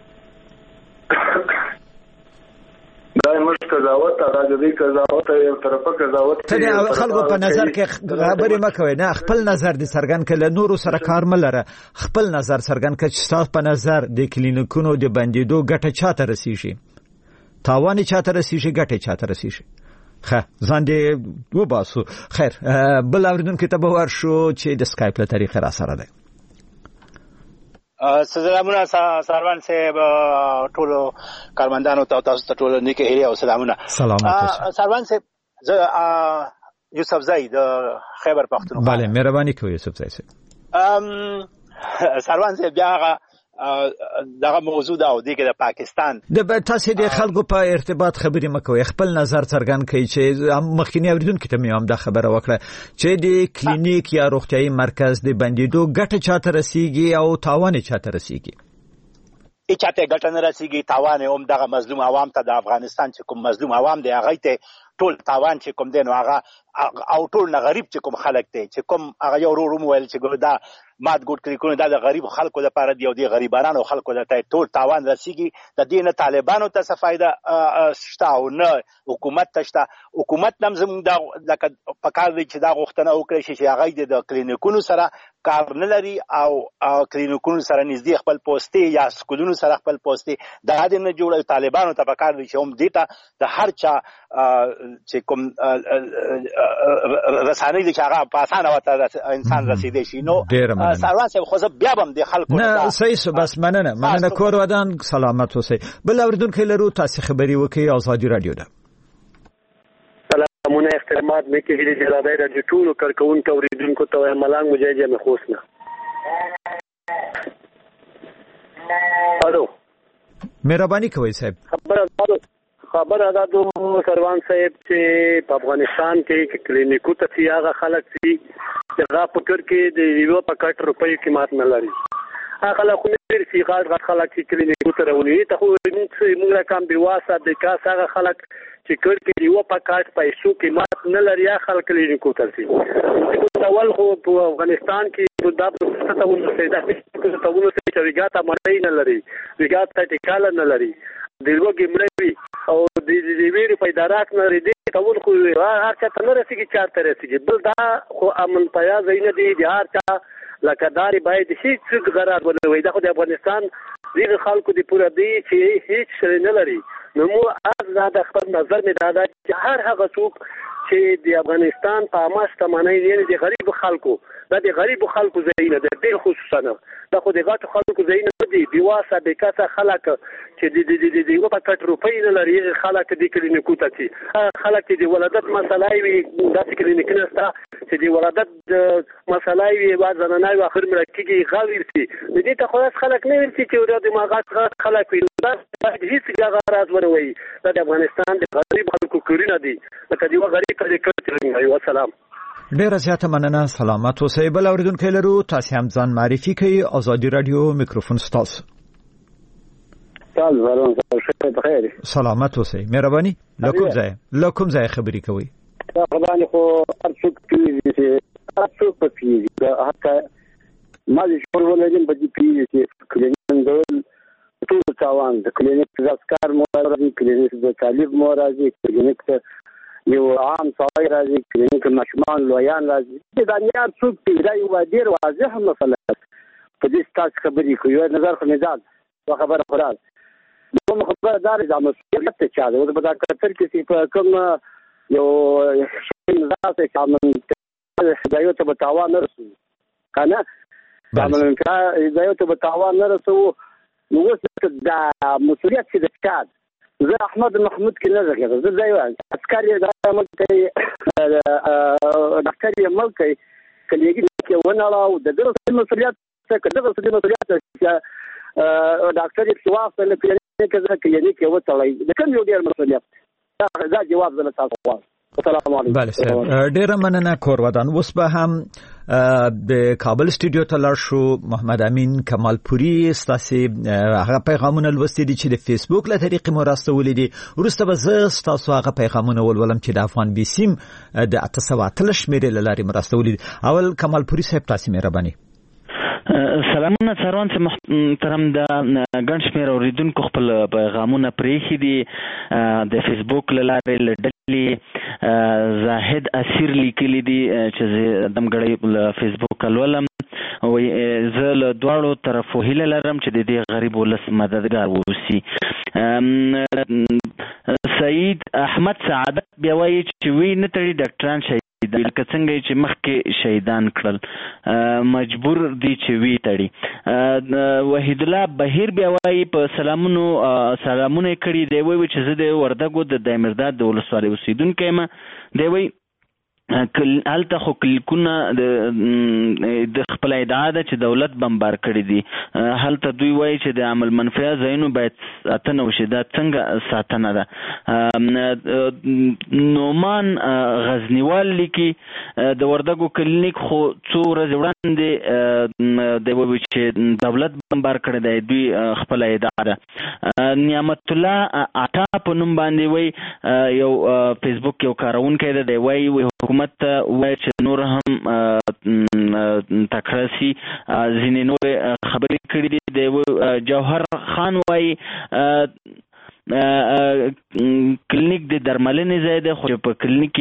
دا مش قضاوت دا د دې قضاوت یو طرفه قضاوت ته خلکو په نظر کې خبرې مکوئ. نه خپل نظر دې څرګند کړه. له نورو سره کار مه لره. خپل نظر څرګند کړه چې تاسو په نظر د کلینیکونو د بندیدو ګټه چاته رسیږي؟ تاوان چاته رسیږي؟ ګټه چاته رسیږي؟ ښه ځان دې وباسو. خیر بل اوریدونکو ته به ورشو چې د سکایپ له طریقې را سره دی. سلامونه سروان صاحب ټولو کارمندانو ته تاسو ته ټولو نیک هیله او سلامونه. سلامات سروان صاحب. زه یوسف زئی د خیبر پختونخوا. بله مهرباني کوئ یوسف زئی صاحب. سروان صاحب بیا دغه موضوع دا او دغه د پاکستان د تاسو د خلکو په ارتباط خبرې مکوئ. خپل نظر څرګند کړئ چې مخکینی اوریدونکو ته مې هم دا خبره وکړه چې د کلینیک یا روغتیايي مرکز د بندیدو ګټه چاته رسیږي او تاوان چاته رسیږي؟ چاته ګټه نه رسیږي. تاوان هم دغه مظلوم عوام ته د افغانستان چې کوم مظلوم عوام دی هغه ته ټول تاوان چې کوم دی نو هغه او ټول نه غریب چې کوم خلک دی چې کوم هغه یو ورو ویل چې دا مات ګوت کړي دا د غریب خلکو لپاره دی او د غریبانو خلکو لپاره ټول تاوان رسیږي. د دې نه طالبانو ته څه فائدہ شته او نه حکومت ته شته. حکومت هم زموږ د لکه پکار دی چې دا غوښتنه وکړي چې هغه د کلینیکونو سره کار نه لري او کلینیکونو سره نږدې خپل پوسټي یا سکولونو سره خپل پوسټي دا د نه جوړ. طالبانو ته پکار دی چې هم دې ته د هر چا چې کوم رسانې دي چې هغه په اسانه وته انسان رسیدي شي. نو سروان صاحب خو بیا هم د خلکو نه صحیح سو بس مننه مننه کور ودان سلامت اوسئ. بل اوریدونکو لرو تاسو خبري وکړئ. آزادي رادیو ده. سلامونه احترامات مې کې د جلادای رادیو ټول کارکونکو اوریدونکو ته ملنګ مجاهد مې خوښنه. الو مهرباني کوئ صاحب. خبره خبر ادا دو سروان صاحب چې په افغانستان کې کلینیکو ته هغه خلک چې هغه فکر کې د یو پکټ روپۍ قیمت نه لري. هغه خلک ډېر سیغات غټ خلک چې کلینیکو ته راولي ته خو موږ کم بي واسه د کاس هغه خلک چې کړ کې یو پکاټ پیسو قیمت نه لري خلک کلینیکو ته ځي. اول خو په افغانستان کې دا څه ته ونه سیدا څه ته ونه سیدا ریګاتا مړی نه لري ریګاتا ټیکاله نه لري د لوګي مړی او د دې ویری پیدارات نه لري د ټول خو هر چا ته نه رسیږي چارته رسیږي بل دا خو امن پیا زین دي د هر چا لکهداري باید هیڅ غرض ونه وي دا خو د افغانستان دغه خلکو دی پوره دی چې هیڅ شری نه لري. نو مو آزاد خپل نظر می دادا چې هر هغه څوک چې د افغانستان په ماسته معنی دی د غریب خلکو دا د غریب خلکو زینه ده ډېر خصوصا دا خو د غټ خلکو زینه نه دي بیواسه بیکاسه خلک چې د د د یو پکټ روپۍ نه لري خلک د کلینیکو ته چی خلک د ولادت مسلای وي د کلینیک نه ستا چې د ولادت مسلای وي بعد زنانه او اخر مرکیږي غاویر سي د دې ته خلاص خلک نه ورسي چې ورته دماغات خلک وي دا هیڅ غرض ونه وي د افغانستان د غریب خلکو کړی دي لکه دی غریب کړي کړي وي. والسلام. ډیره زیاته مننه. سلامات اوسئ. بل اوریدونکو لرو تاسو هم ځان معرفي کړئ. ازادي رادیو میکروفون ستاسو. سلام زه بخیر. سلامات اوسئ. مهرباني. لکم ځای لکم ځای خبرې کوي. دا خدای خو هر څوک پیږي چې هر څوک پیږي حتی ما دې شور ولې په دې پیږي چې کلینیک ډول ټول تاوان د کلینیک ځکار مو راځي کلینیک د طالب مو راځي کلینیک یو عام سوای راځي کلینیک مشمان لویان راځي دا نه هر څوک پیږي یو ډیر واضح مسله په دې ستاسو خبرې کوي نظر خو نزاد خبره خورال کوم خبره دار د مسؤلیت ته چا ده په دا کتر کې په کوم یو شي ذات کامن هدایت ته بتاوان نه رسو کنه کامن کا هدایت ته بتاوان نه رسو نو وسه دا مسؤلیت چې د چا زه احمد محمود کې نه زغیر زه ځای عسکري د ملک ډاکټر یې ملک کلیګي کې وناړو د دغه مسؤلیت څخه دغه مسؤلیت چې ډاکټر یې سواف نه کړي کله کلیګي کې وته د کوم یو ډیر مسؤلیت دا جواب زه تاسو غواړم. السلام علیکم. بله صاحب ډیره مننه. کور ودان اوس به هم د کابل سټوډیو ته لاړ شو. محمد امین کمالپوري ستاسو هغه پیغامونه لوستي دي چې د فیسبوک له طریقې مو راستولې دي. وروسته به زه ستاسو هغه پیغامونه ولولم چې د افغان بي سیم د اته سوه اتلس شمیرې له لارې مو راستولې دي. اول کمالپوري صاحب تاسو مهرباني. سلامونه سروان سے محترم دا ګڼ شمېر اوریدونکو خپل پیغامونه پرېښي دي د فیسبوک له لارې له ډلې زاهد اسیر لیکلي دي چې دمګړی له فیسبوک لولم او زه له دواړو طرفو هیله لرم چې د دې غریب ولس مددګار واوسي. سعید احمد سعادت بیا وایي چې وی نه تړي ډاکټران شهید لکه څنګه چې مخکې شهیدان کړل مجبور دي چې وی تړي. وحید الله بهیر بیا وایي په سلامونو سلامونه کړي دی وایي چې زه د وردګو د دایمرداد د ولسوالۍ اوسیدونکی یم. دی وایي هلته خو کلیکونه د خپل ادعا ده چې دولت بمبار کړي دي. هلته دوی وایي چې د عمل منفعه ځایونو باید ساتنه وشي. دا څنګه ساتنه ده؟ نومان غزنیوال لیکي د وردګو کلینیک خو څو ورځې وړاندې دی وایي چې دولت بمبار کړی دی. دوی خپل ادعا ده. نعمت الله عطا په نوم باندې وایي یو فیسبوک یو کارونکی ده. دی وایي حکومت ته وایي چې نور هم تکړه سي. ځینې نور خبرې کړي دي. د جوهر خان وایي کلینیک د درملنې ځای دی خو په کلینیک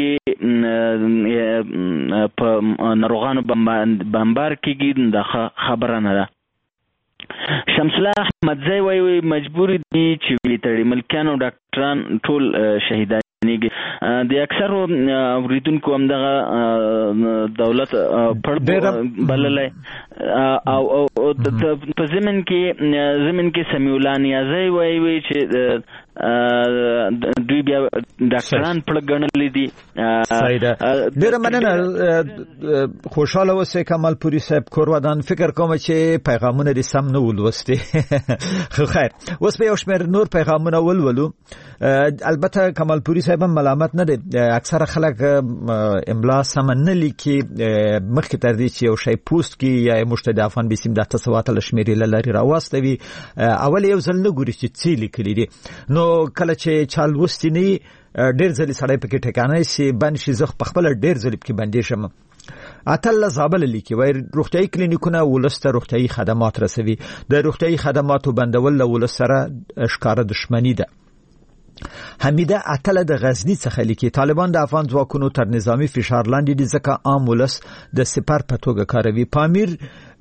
کې په ناروغانو بمبار کېږي دا خبره نه ده. شمس الله احمدزی وایي مجبور دي چې وی تړي. ملکیان او ډاکټران ټول شهیدان د اکثرو اوریدونکو هم دغه دولت پړ بللی او په ضمن کې ضمن کې سمیع الله نیازی وایي چې دوی بیا ډاکټران پړ ګڼلي دي. ډېره مننه. خوشحاله اوسئ کمالپوري صاحب. کور ودان. فکر کوم چې پیغامونه دې سم نه ولوستي. خو خیر اوس به یو شمېر نور پیغامونه ولولو. البته کمالپوري صاحب هم ملامت نه دی. اکثره خلک املا سم نه لیکي مخکې تر دې چې یو شی پوسټ کړي یا موږ ته د افغان بي سیم د اته سوه اتلس شمیرې له لارې راواستوي اول یو ځل نه ګوري چې څه لیکلي دي. نو کله چې چا لوستي نه ډېر ځلې سړی پکې ټکانه شي بند شي زه په خپل ډېر ځلې پکې بندې شم. اتل زابل لیکي وای روغتيایي کلینیکونه ولسته روغتيایي خدمات رسوي. د روغتيایي خدماتو بندول له ولس سره ښکاره دښمنی ده. حمیده اتل د غزنی څخه لیکي طالبان د افغان ځواکونو تر نظامی فشار لاندې دي ځکه عام ولس د سپر په توګه کاروي. پامیر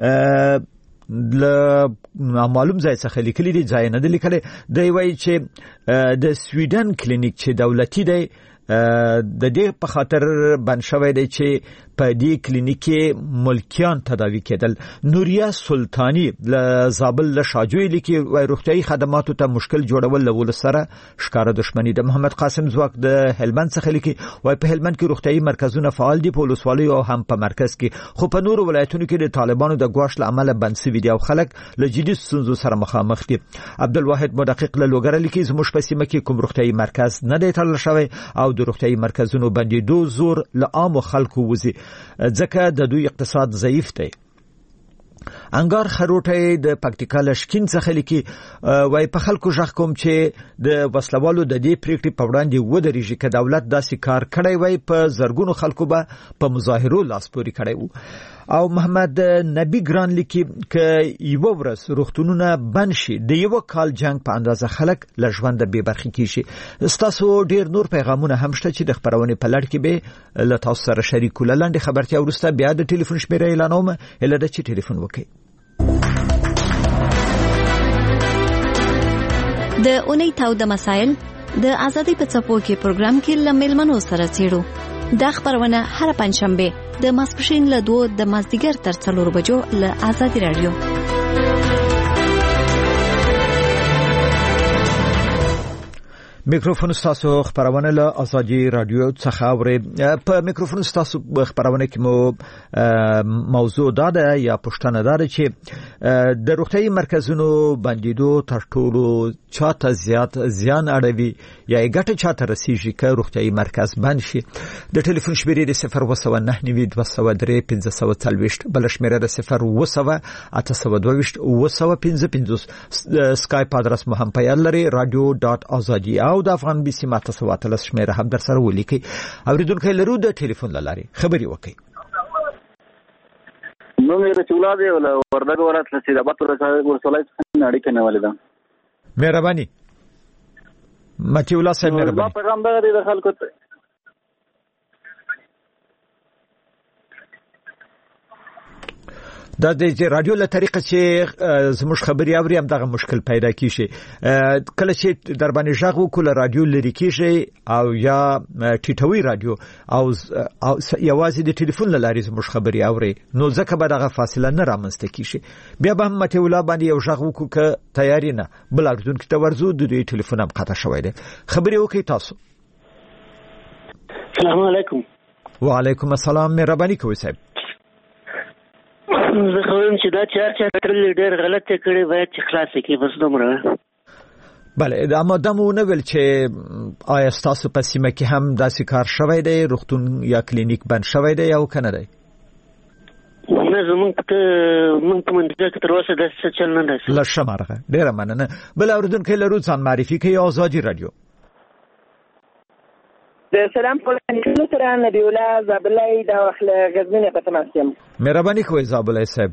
ل معلوم ځای څخه لیکلي دي ځای نه لیکلي دی وای چې د سویډن کلینیک چې دولتي دی د دې په خاطر بند شوی دی چې په دې کلینیک کې ملکیان تداوی کېدل. نوریا سلطانی له زابل له شاجوی لیکي وای روغتيایي خدماتو ته مشکل جوړول له ول سره ښکاره دښمنی ده. محمد قاسم زواک د هلمند څخه لیکي وای په هلمند کې روغتيایي مرکزونه فعال دي په ولسوالۍ او هم په مرکز کې خو په نورو ولایتونو کې د طالبانو د ګواښ لامل بند شوی دي او خلک له جدي ستونزو سره مخامخ دي. عبدالواحد مدقق له لوګر لیکي زموږ په سیمه کې کوم روغتيایي مرکز نه دی تړل شوی او د روغتيایي مرکزونو بندیدو زور له عام خلکو وزي ځکه د دوی اقتصاد ضعیف دی. انګار خروټي د پکتیکا لشکین څخه لیکي وای په خلکو ژغ کوم چې د وسلوالو د دې پریکړې په وړاندې ودرېږي چې دولت داسې کار کړی وای په زرګونو خلکو به په مظاهرو لاس پوري کړی وو. او محمد نبی ګران لیکي ک یو ورځ روغتونونه بند شي د یو کال جنگ په اندازه خلک له ژوند به برخې کیږي. تاسو ډیر نور پیغامونه هم شته چې د خبرونه په لړ کې به له تاسو سره شریک ولند خبرتیا ورسته بیا د ټلیفون شمیره اعلانوم اله د چی ټلیفون وکي. د اونۍ تاو د مسائل د ازادي په څپو کې پروګرام کې لملمنو سره چیرو دا خبرونه هر پنځشنبه د ماسپښین له دوه د مازدیګر تر څلور بجو له ازادي رادیو. میکروفون تاسو خبرونه له ازادي رادیو څخه اوري. په میکروفون تاسو خبرونه کې مو موضوع ده یا پښتنه ده چې د روغتيایي مرکزونو بندیدو تر ټولو چاته زیات زیان اړوي یا ګټه چاته رسیږي که روغتيایي مرکز بند شي. د ټلیفون شمیرې د صفر و سو نه نوي دوه سو درې پنځه سو څلويشت بل شمیره د صفر و سو اته سو دوه و سو پنځه پنځه سکایپ ادرس مو هم پیل لري رادیو ډاټ ازادي او د افغان بي سي ماته سواتل شمیره هم در سره ولیکي. اوریدونکو لرو د ټلیفون لاري خبري وکي. نو مې رسول الله ولا وردګ ولایت له سیده بات ورسولای څنګه اړیکه نه ولیدا. مهرباني متي الله صاحب مهرباني. پیغام دغه د خلکو دا د رادیو له طریقې چې زموږ خبري اوري هم دغه مشکل پیدا کیږي. کله چې در باندې ژغ وکړو رادیو لري کیږي او یا ټیټوي رادیو او یوازې د ټلیفون لاري زموږ خبري اوري نو ځکه به دغه فاصله نه رامنځته کیږي. بیا به هم متي الله باندې یو ژغ وکړو ک تیاری نه بل اردن کې تورزو د دې ټلیفون هم قطع شوی دی. خبري وکي تاسو. السلام علیکم. وعلیکم السلام مهرباني کوئ صاحب. زه خوایم چې دا چار چار ترلې ډېر غلطه کړې باید چې خلاص کړي بس دومره. بله دا مادامونه ول چې آیا تاسو په سیمه کې هم داسې کار شوی دی روغتون یا کلینیک بند شوی دی یا کنه دی؟ نه زمونږ ته مونږ په منځ کې تر اوسه داسې چل نه دی. لږ شمارغه ډېره مننه. بل اوریدونکو لرو ځان معرفي کوي ازادي رادیو. د سلام په لنډو سره نبی الله زابلای د وخت غزنی په تماس یم. مهرباني کوئ زابلای صاحب.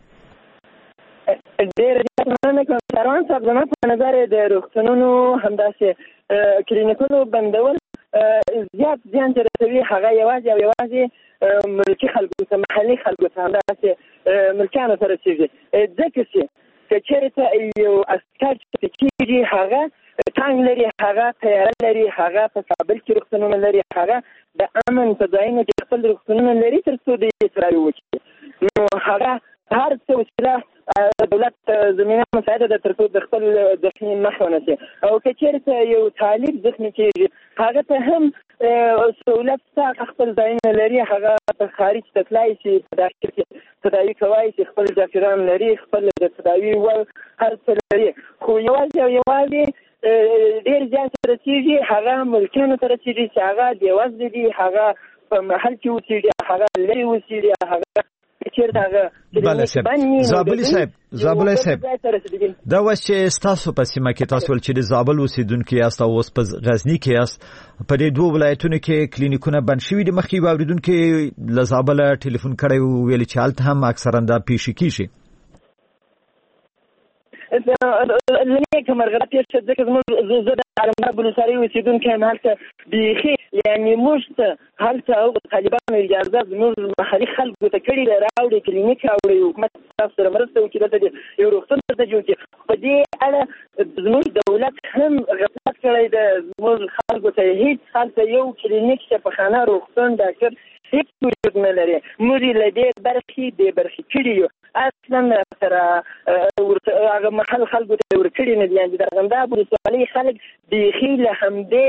ډېر مننه کوم سروان صاحب زما په نظر د روغتونونو همداسې کلینیکونو بندول زیات زیان رسوي. هغه یوازې او یوازې ملکي خلکو ته محلي خلکو ته همداسې ملکیانو ته رسېږي ځکه چې که چېرته یو عسکر چې کېږي هغه تانګ لري هغه تیاره لري هغه په کابل کې روغتونونه لري هغه د امن په ځایونو کې خپل روغتونونه لري تر څو د اسرائیل وکړي نو هغه هر څه وسیله دولت زمینه مساعده ده تر څو د خپل زخمي مخه ونیسي او که چېرته یو طالب زخمي کېږي هغه ته هم سهولت شته خپل ځایونه لري هغه په خارج ته تللی شي په داخل کې تداوي کولی شي خپل ډاکټران لري خپل د تداوي وړ هر څه لري خو یوازې او یوازې ډېر زیان ته رسېږي هغه ملکیانو ته رسېږي چې هغه بېوزله دي هغه په محل کې اوسېږي هغه لرې اوسېږي هغه چېرته بیرته هغه بله صاحب زابلی صاحب زابلی صاحب دا اوس چې ستاسو په سیمه کې تاسو ول چې د زابل اوسیدونکو یاست او اوس په غزنی کې یاست په دې دوه ولایتونو کې کلینیکونه بند شوي دي مخکې واوریدونکو له زابل ټلیفون کړی ویل چې هلته هم اکثرا دا پیښې کیږي لنی کمرغه تیر څه ځکه زموږ زه د ارمنا بلوساري اوسیدونکو هم هلته بیخي یعنی موږ ته هلته او طالبانو اجازه زموږ محلي خلکو ته کړي ده راوړي کلینیک راوړي حکومت تاسو سره مرسته وکړي دلته یو روغتون درته جوړ کړي په دې اړه زموږ دولت هم غفلت کړی ده زموږ خلکو ته هېڅ هلته یو کلینیک شفاخانه روغتون ډاکټر هېڅ وجود نه لري موږ یې له دې برخې دې برخې کړي یو اصلا سره هغه محل خلکو ته ورکړي نه دي یعنې د ارغنداب ولسوالۍ خلک بیخي له همدې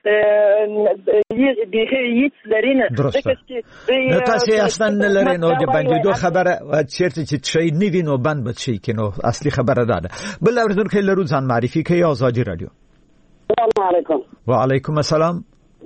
بیخي هېڅ لري نه درسته نو تاسې اصلا نه لرئ نو د بندېدو خبره چېرته چې شی نه وي نو بند به شي کې نو اصلي خبره دا ده بل اورېدونکی لرو ځان معرفي کوي ازادي راډیو السلام علیکم وعلیکم السلام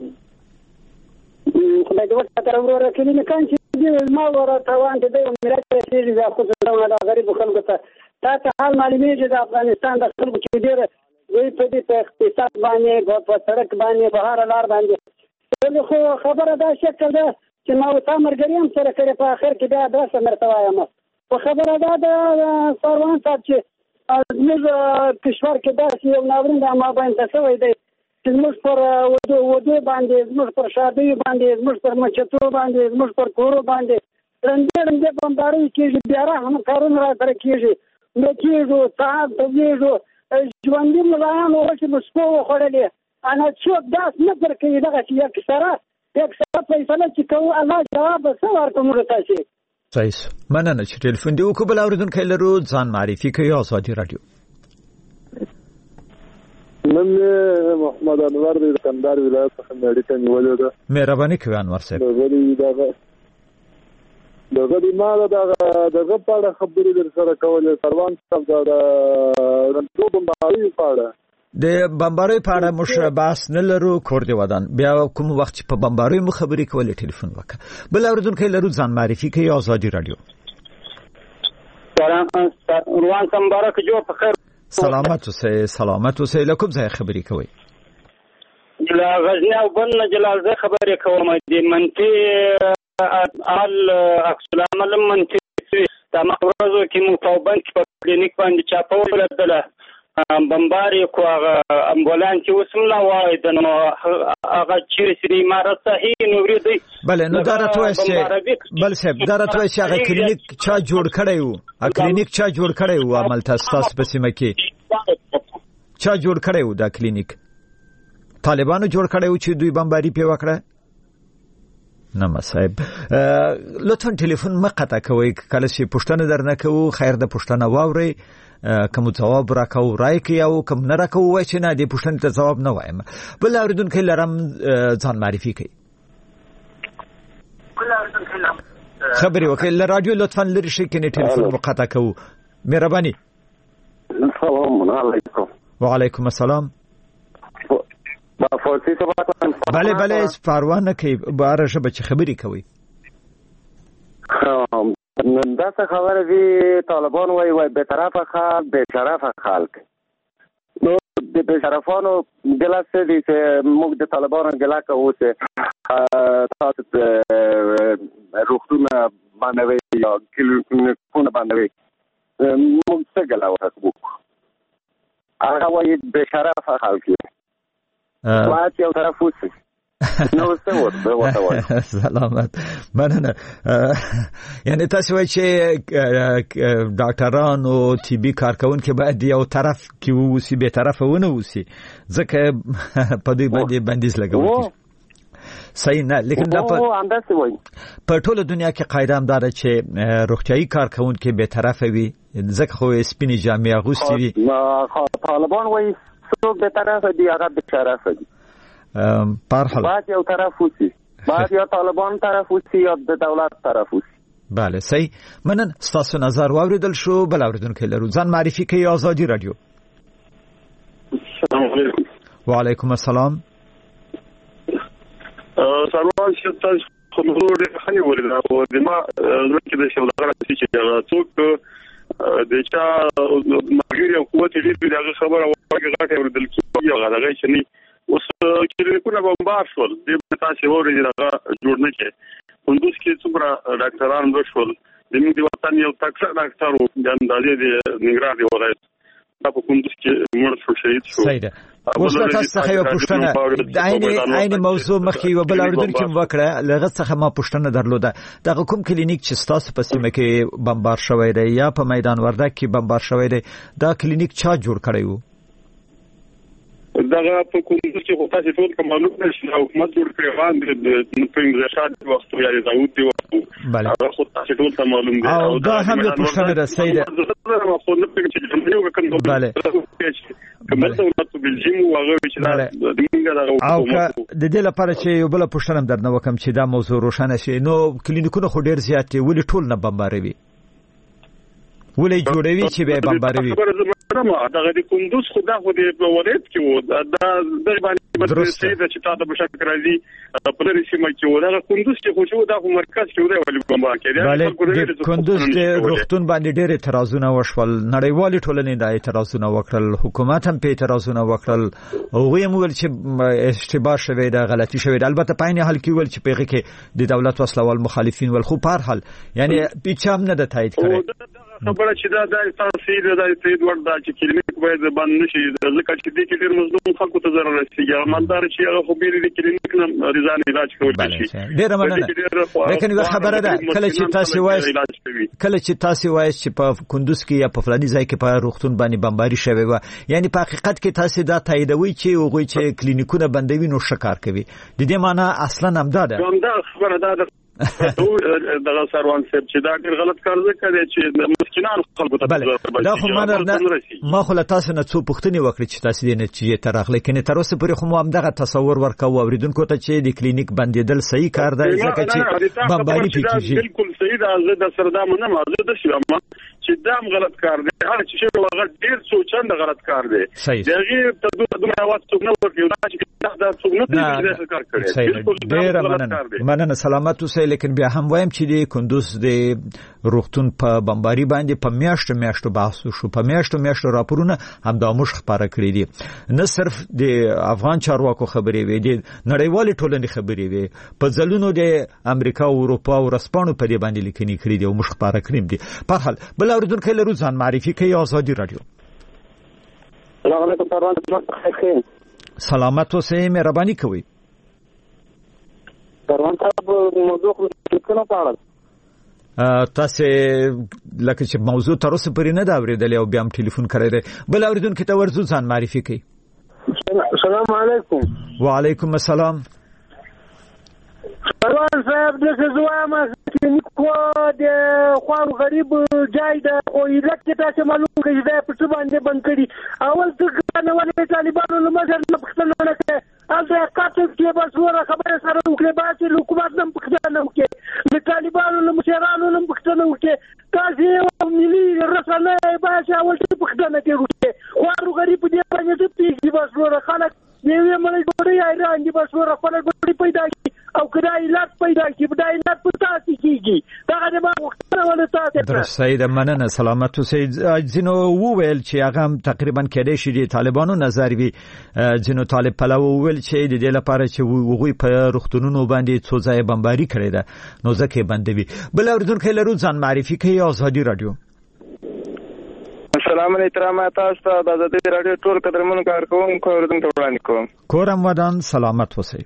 خدای دې ورته وروره کلینیکان چې ما ورته وانت دی ملت رسېږي دا خصوصا د غریبو خلکو ته تا ته حال معلومیږي د افغانستان د خلکو چې ډېره دوی په دې په اقتصاد باندې په سړک باندې په هره لار باندې خو خبره دا شکل ده چې ما ورته ملګري هم سره کړې په آخر کې بیا داسې درته وایم خو خبره دا ده سروان صاحب چې زموږ کشور کې داسې یو ناورین د مابین ته شوی دی چې زموږ پر ودو باندې زموږ پر شادیو باندې زموږ پر مچتو باندې زموږ پر کورو باندې رنګې رنګې بمبارۍ کېږي بیا رحم کارونه را سره کېږي نو کېږو ساعت توږېږو ژوندي ملایان وغوښې مو سپو وخوړلې انا څوک داس نه در کوي دغسې یکسره یکسره فیصله چې کوو الله جواب به څه ورکړو موږ تاسې صحیح مننه چې ټلیفون دې وکړو بل اورېدونکی لرو ځان معرفي کوي ازادي راډیو نن محمد انور د کندهار ولایت څخه مېړی ته نیولې ده مهرباني کوي انور صاحب دغه د ما دغه په اړه خبرې در سره کولې سروان صاحب د رنټو بمبارۍ په اړه د بمبارۍ په اړه موږ بحث نه لرو کور دی ودان بیا کوم وخت په بمبارۍ مو خبرې کولې ټلیفون وکړه بل اورېدونکی لرو ځان معرفي کوي ازادي راډیو سلام روان سم مبارک جوړ په خیر سلامت اوسئ سلامت اوسئ له کوم ځای خبرې کوئ له غزني او بن جلال زه خبرې کوم د منطقې ال عکس العمل منطقې د مخورزو کې متوبند په کلینیک باندې چاپه ولدله بمباري کو هغه امبولانس وسم لا وای د نو هغه چې سری امارت صحیح نو ورېدي بل نو دارت وای چې بل صاحب دارت وای چې هغه کلینیک چا جوړ کړی وو هغه کلینیک چا جوړ کړی وو عمل تاسو په سیمه کې چا جوړ کړی وو دا کلینیک طالبانو جوړ کړی وو چې دوی بمباري په وکړه نه صاحب لطفا ټلیفون مقطع کوئ کله چې پښتنه درنه کوو خیر د پښتنه واوري کوم جواب راکاو راي کې او کوم نه راکاو وای چې نه دې پښتنه ته جواب نه وایم بل اوریدونکو لرم ځان معرفي کوي خبري وکړه ل رادیو لطفا لری شي کې ټلیفون مقطع کوو مهرباني السلام علیکم وعلیکم السلام با فارسی صحبت کنم بله بله پروانه کې بار شبه چې خبري کوي داسه خبره وی طالبان وای وای به طرف خلک به شرف خلک نو د به شرفانو ګلاسه دي چې موږ د طالبانو ګلا کوو چې تاسو روختونه باندې یا کلینیکونه باندې موږ څه ګلا وکړو هغه وای به شرف خلک واټ یو طرف وسی نو څه ورته وایي سلامت مننه یعنی تاسو وایئ چې ډاکټران او طبي کارکونکو باید یو طرف کې ووسی به طرف ونه وسی ځکه په دې باندې بندیز لګول صحیح نه لیکن دا په په ټوله دنیا کې قاعده هم ده چې روغتيایي کارکونکو به طرف وي ځکه خو سپینې جامې اغوستي وي طالبان وایي څوک به طرف دي هغه به طرف دي پرحال بعد یو طرف وسی بعد یا طالبان طرف وسی یا د دولت طرف وسی بله صحیح منن ستاسو نظر واوریدل شو بل اوریدونکو لرو ځان معرفي کوي ازادي راډیو السلام علیکم وعلیکم السلام سلام شتاش خلود خني ولدا او دما لکه د شو دغه چې تور دي راغه جوړ نه کې کندوز کې څومره ډاکټران وشول د موږ د وطن یو تکړه ډاکټر وو د اندازې د ننګرهار دی ولایت دا په کندوز کې مړ شو شهید شو صحیح ده اوس له تاسو څخه یو پوښتنه د عین عین موضوع مخکې یو بل اوریدونکو وکړه لغه څخه ما پوښتنه درلوده د کوم کلینیک چې تاسو په سیمه کې بمبار شوی دی یا په میدان وردګ کې بمبار شوی دی دا کلینیک چا جوړ کړی وو دغه په کندوز کې خو تاسو ټول کوم معلومات نشي حکومت جوړ کړی باندې د پنځه شات وخت یا داوود دی وخت هغه خو تاسو ټول ته معلوم دی او دا هم د پښتنه د سید بله کومه دولت بلجیم او هغه چې دا د موږ دغه او د دې لپاره چې یو بل پښتنه درنه وکم چې دا موضوع روښانه شي نو کلینیکونه خو ډیر زیات دي ولې ټول نه بمباروي ولې جوړوي چې به بمباروي دغه د کندوز خو دا خو د ولایت کې وو دا د باندې سید چې تاسو په شک راځي په لري سیمه کې وو دا کندوز کې خو شو دا خو مرکز کې وو ولې بمبار کړي د کندوز د روغتون باندې ډېر اعتراضونه وشول نړیوالې ټولنې د اعتراضونه وکړل حکومت هم په اعتراضونه وکړل او غویم ول چې اشتباه شوی دا غلطي شوی البته په عین حال کې ول چې پیغه کې د دولت وسلوال مخالفین ول خو په هر حال یعنی پیچ هم نه د تایید کړي خبره چې دا د تاثیر د تایید وردا چې کلینیک باید باندې نشي ځکه چې د کډیر مزدور خلکو ته ضرر رسیږي مالدار چې هغه خو بیرې د کلینیک نه رضان علاج کوي شي ډیره مننه لیکن یو خبره ده کله چې تاسو وایي کله چې تاسو وایي چې په کندوز کې یا په فلاني ځای کې په روغتون باندې بمباري شوی و یعنی په حقیقت کې تاسو دا تاییدوي چې هغه چې کلینیکونه بندوي نو شکار کوي د دې معنی اصلا هم دا ده دا خبره ده دغه سروان صاحب چې دا ډېر غلط کار وکړي چې مسکینان خلکو ته دا خو ما ما خو له تاسو نه څو پوښتنې وکړې چې تاسو دې نتیجې ته راغلي کني تر اوسه پورې خو مو هم دغه تصور ورکاو اوریدونکو ته چې د کلینیک بندیدل صحیح کار دی ځکه چې بمباري کیږي بالکل صحیح ده زه د سردام نه مازه د شي اما چې دام غلط کار دی هر چې هغه ډېر سوچند غلط کار دی دغه ته دوه اواز څوک نه ورکوي دا چې دا څوک نه دی کار کوي بالکل ډېر مننه مننه سلامت اوسئ لیکن بیا هم وایم چې د کندوز د روغتون په بمباري باندې په میاشتو میاشتو بحث شو په میاشتو میاشتو راپورونه هم د اموش خبره کړې دي نه صرف د افغان چارواکو خبرې وي د نړیوالې ټولنې خبرې وي په ځلونو د امریکا او اروپا او رسپانو په دې باندې لیکنې کړې دي او مش خبره کړې دي په حال بل اوریدونکو له روزان معرفي کوي آزادي رادیو السلام علیکم پروان سلامت اوسئ مهرباني کوئ پروان صاحب موضوع خو څنګه پاړل تاسو لکه چې موضوع تر اوسه پرې نه دا اوریدل او بیا هم ټلیفون کړی دی بل اوریدونکو ته ورزو ځان معرفي کوي السلام علیکم وعلیکم السلام پروان صاحب د زوامه کلینیکو د خوان غریب جای د خو علت کې تاسو معلوم کړئ دا په څه باندې بند کړي اول څه نه ولې طالبانو له مجر نه پښتنه نه کوي البته کاټو کې بس ور خبره سره وکړي باسي حکومت نه پښتنه وکړي د طالبانو له مشرانو نه پښتنه وکړي تاسو ملي رسنۍ باسي اول څه پښتنه کوي خوان غریب دې باندې دې پیږي بس ور خلک یې مړ ګوري ایران دې بس ور خپل ګوري پیدا او کدا علت پیدا کی بدا علت پتا کیږي دا د ما وختونه ول تاسو درست سید مننه سلامت اوسئ ځینو وویل چې هغه تقریبا کېدې شي د طالبانو نظر وي ځینو طالب پلو وویل چې د دې لپاره چې وغوي په رختونونو باندې څو ځای بمباري کړې ده نو ځکه بندوي بل اوریدونکو له ځان معرفي کوي آزادي رادیو السلام علیکم تاسو ته د آزادي رادیو ټول قدرمنو کارکونکو اوریدونکو وړاندې کوم کورم ودان سلامت اوسئ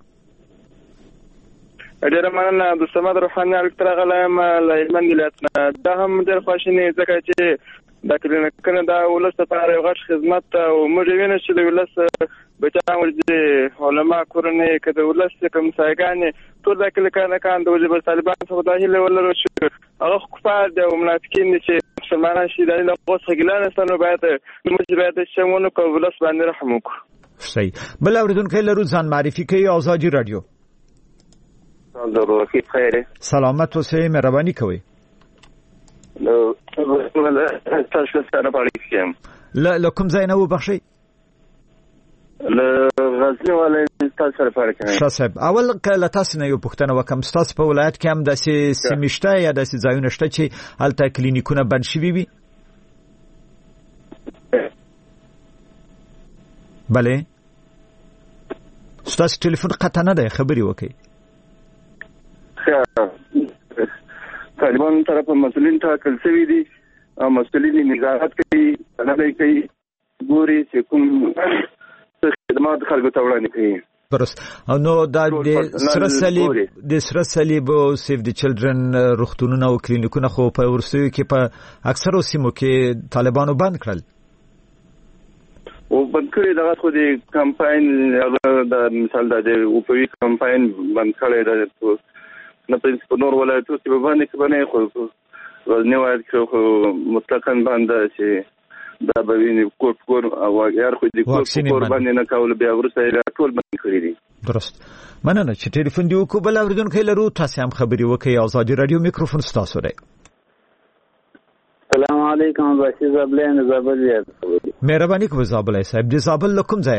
ډېر مننه د سمد روحاني الکتر غلایم له هلمند ولایت دا هم ډېر خوشنه ځکه چې د کلینیکونو دا ولس لپاره یو غټ خدمت او موږ وینو چې د ولس بچا ورځي علما کورنۍ کده ولس کوم سایګان ټول د کلینیکانو کاند د وجب طالبان څخه داخله ولر شو هغه کفار د منافقین چې مسلمانان شي د له غوسه ګلانه سره باید موږ باید شمونه کو ولس باندې رحم وکړو صحیح بل اوریدونکو له ځان معرفي کوي آزادي رادیو ضروري خیر سلامت اوسئ مهرباني کوئ نو تاسو سره پاره کېم ل کوم ځای نه وبخښئ ل غزنی ولې تاسو سره پاره کېم شاسب اول کله تاسو نه یو پښتنه وکم تاسو په ولایت کې هم د سیمشته یا د ځایونه شته چې هلته کلینیکونه بند شوي وي بله تاسو ټلیفون قطع نه دی خبري وکړئ طالبان طرف مسؤلین ټاکل شوي دي او مسؤلین نظارت کوي نه کوي ګوري چې کوم خدمات خلکو ته وړاندې کوي. درست. او نو دا د سره صلیب د سره صلیب او سیف د چلډرن روغتونونه او کلینیکونه خو په ورسوي کې په اکثرو سیمو کې طالبانو بند کړل او بند کړی دغه خو د کمپاین د مثال د اوپوي کمپاین بند کړی د نه په نور ولایتو کې باندې کې باندې خو نو وایي خو مطلقاً باندې چې دا به ویني کوټ کور او هر خو د کوټ کور باندې نه کول بیا ورسره ټول باندې کړی دي. درست. مننه چې ټلیفون دی وکړو. بل اوریدونکو لرو تاسو هم خبري وکړئ. آزادي رادیو میکروفون ستاسو دی. السلام علیکم باشي زابلین زابل یاد مهرباني کوم زابل صاحب د زابل لکم ځای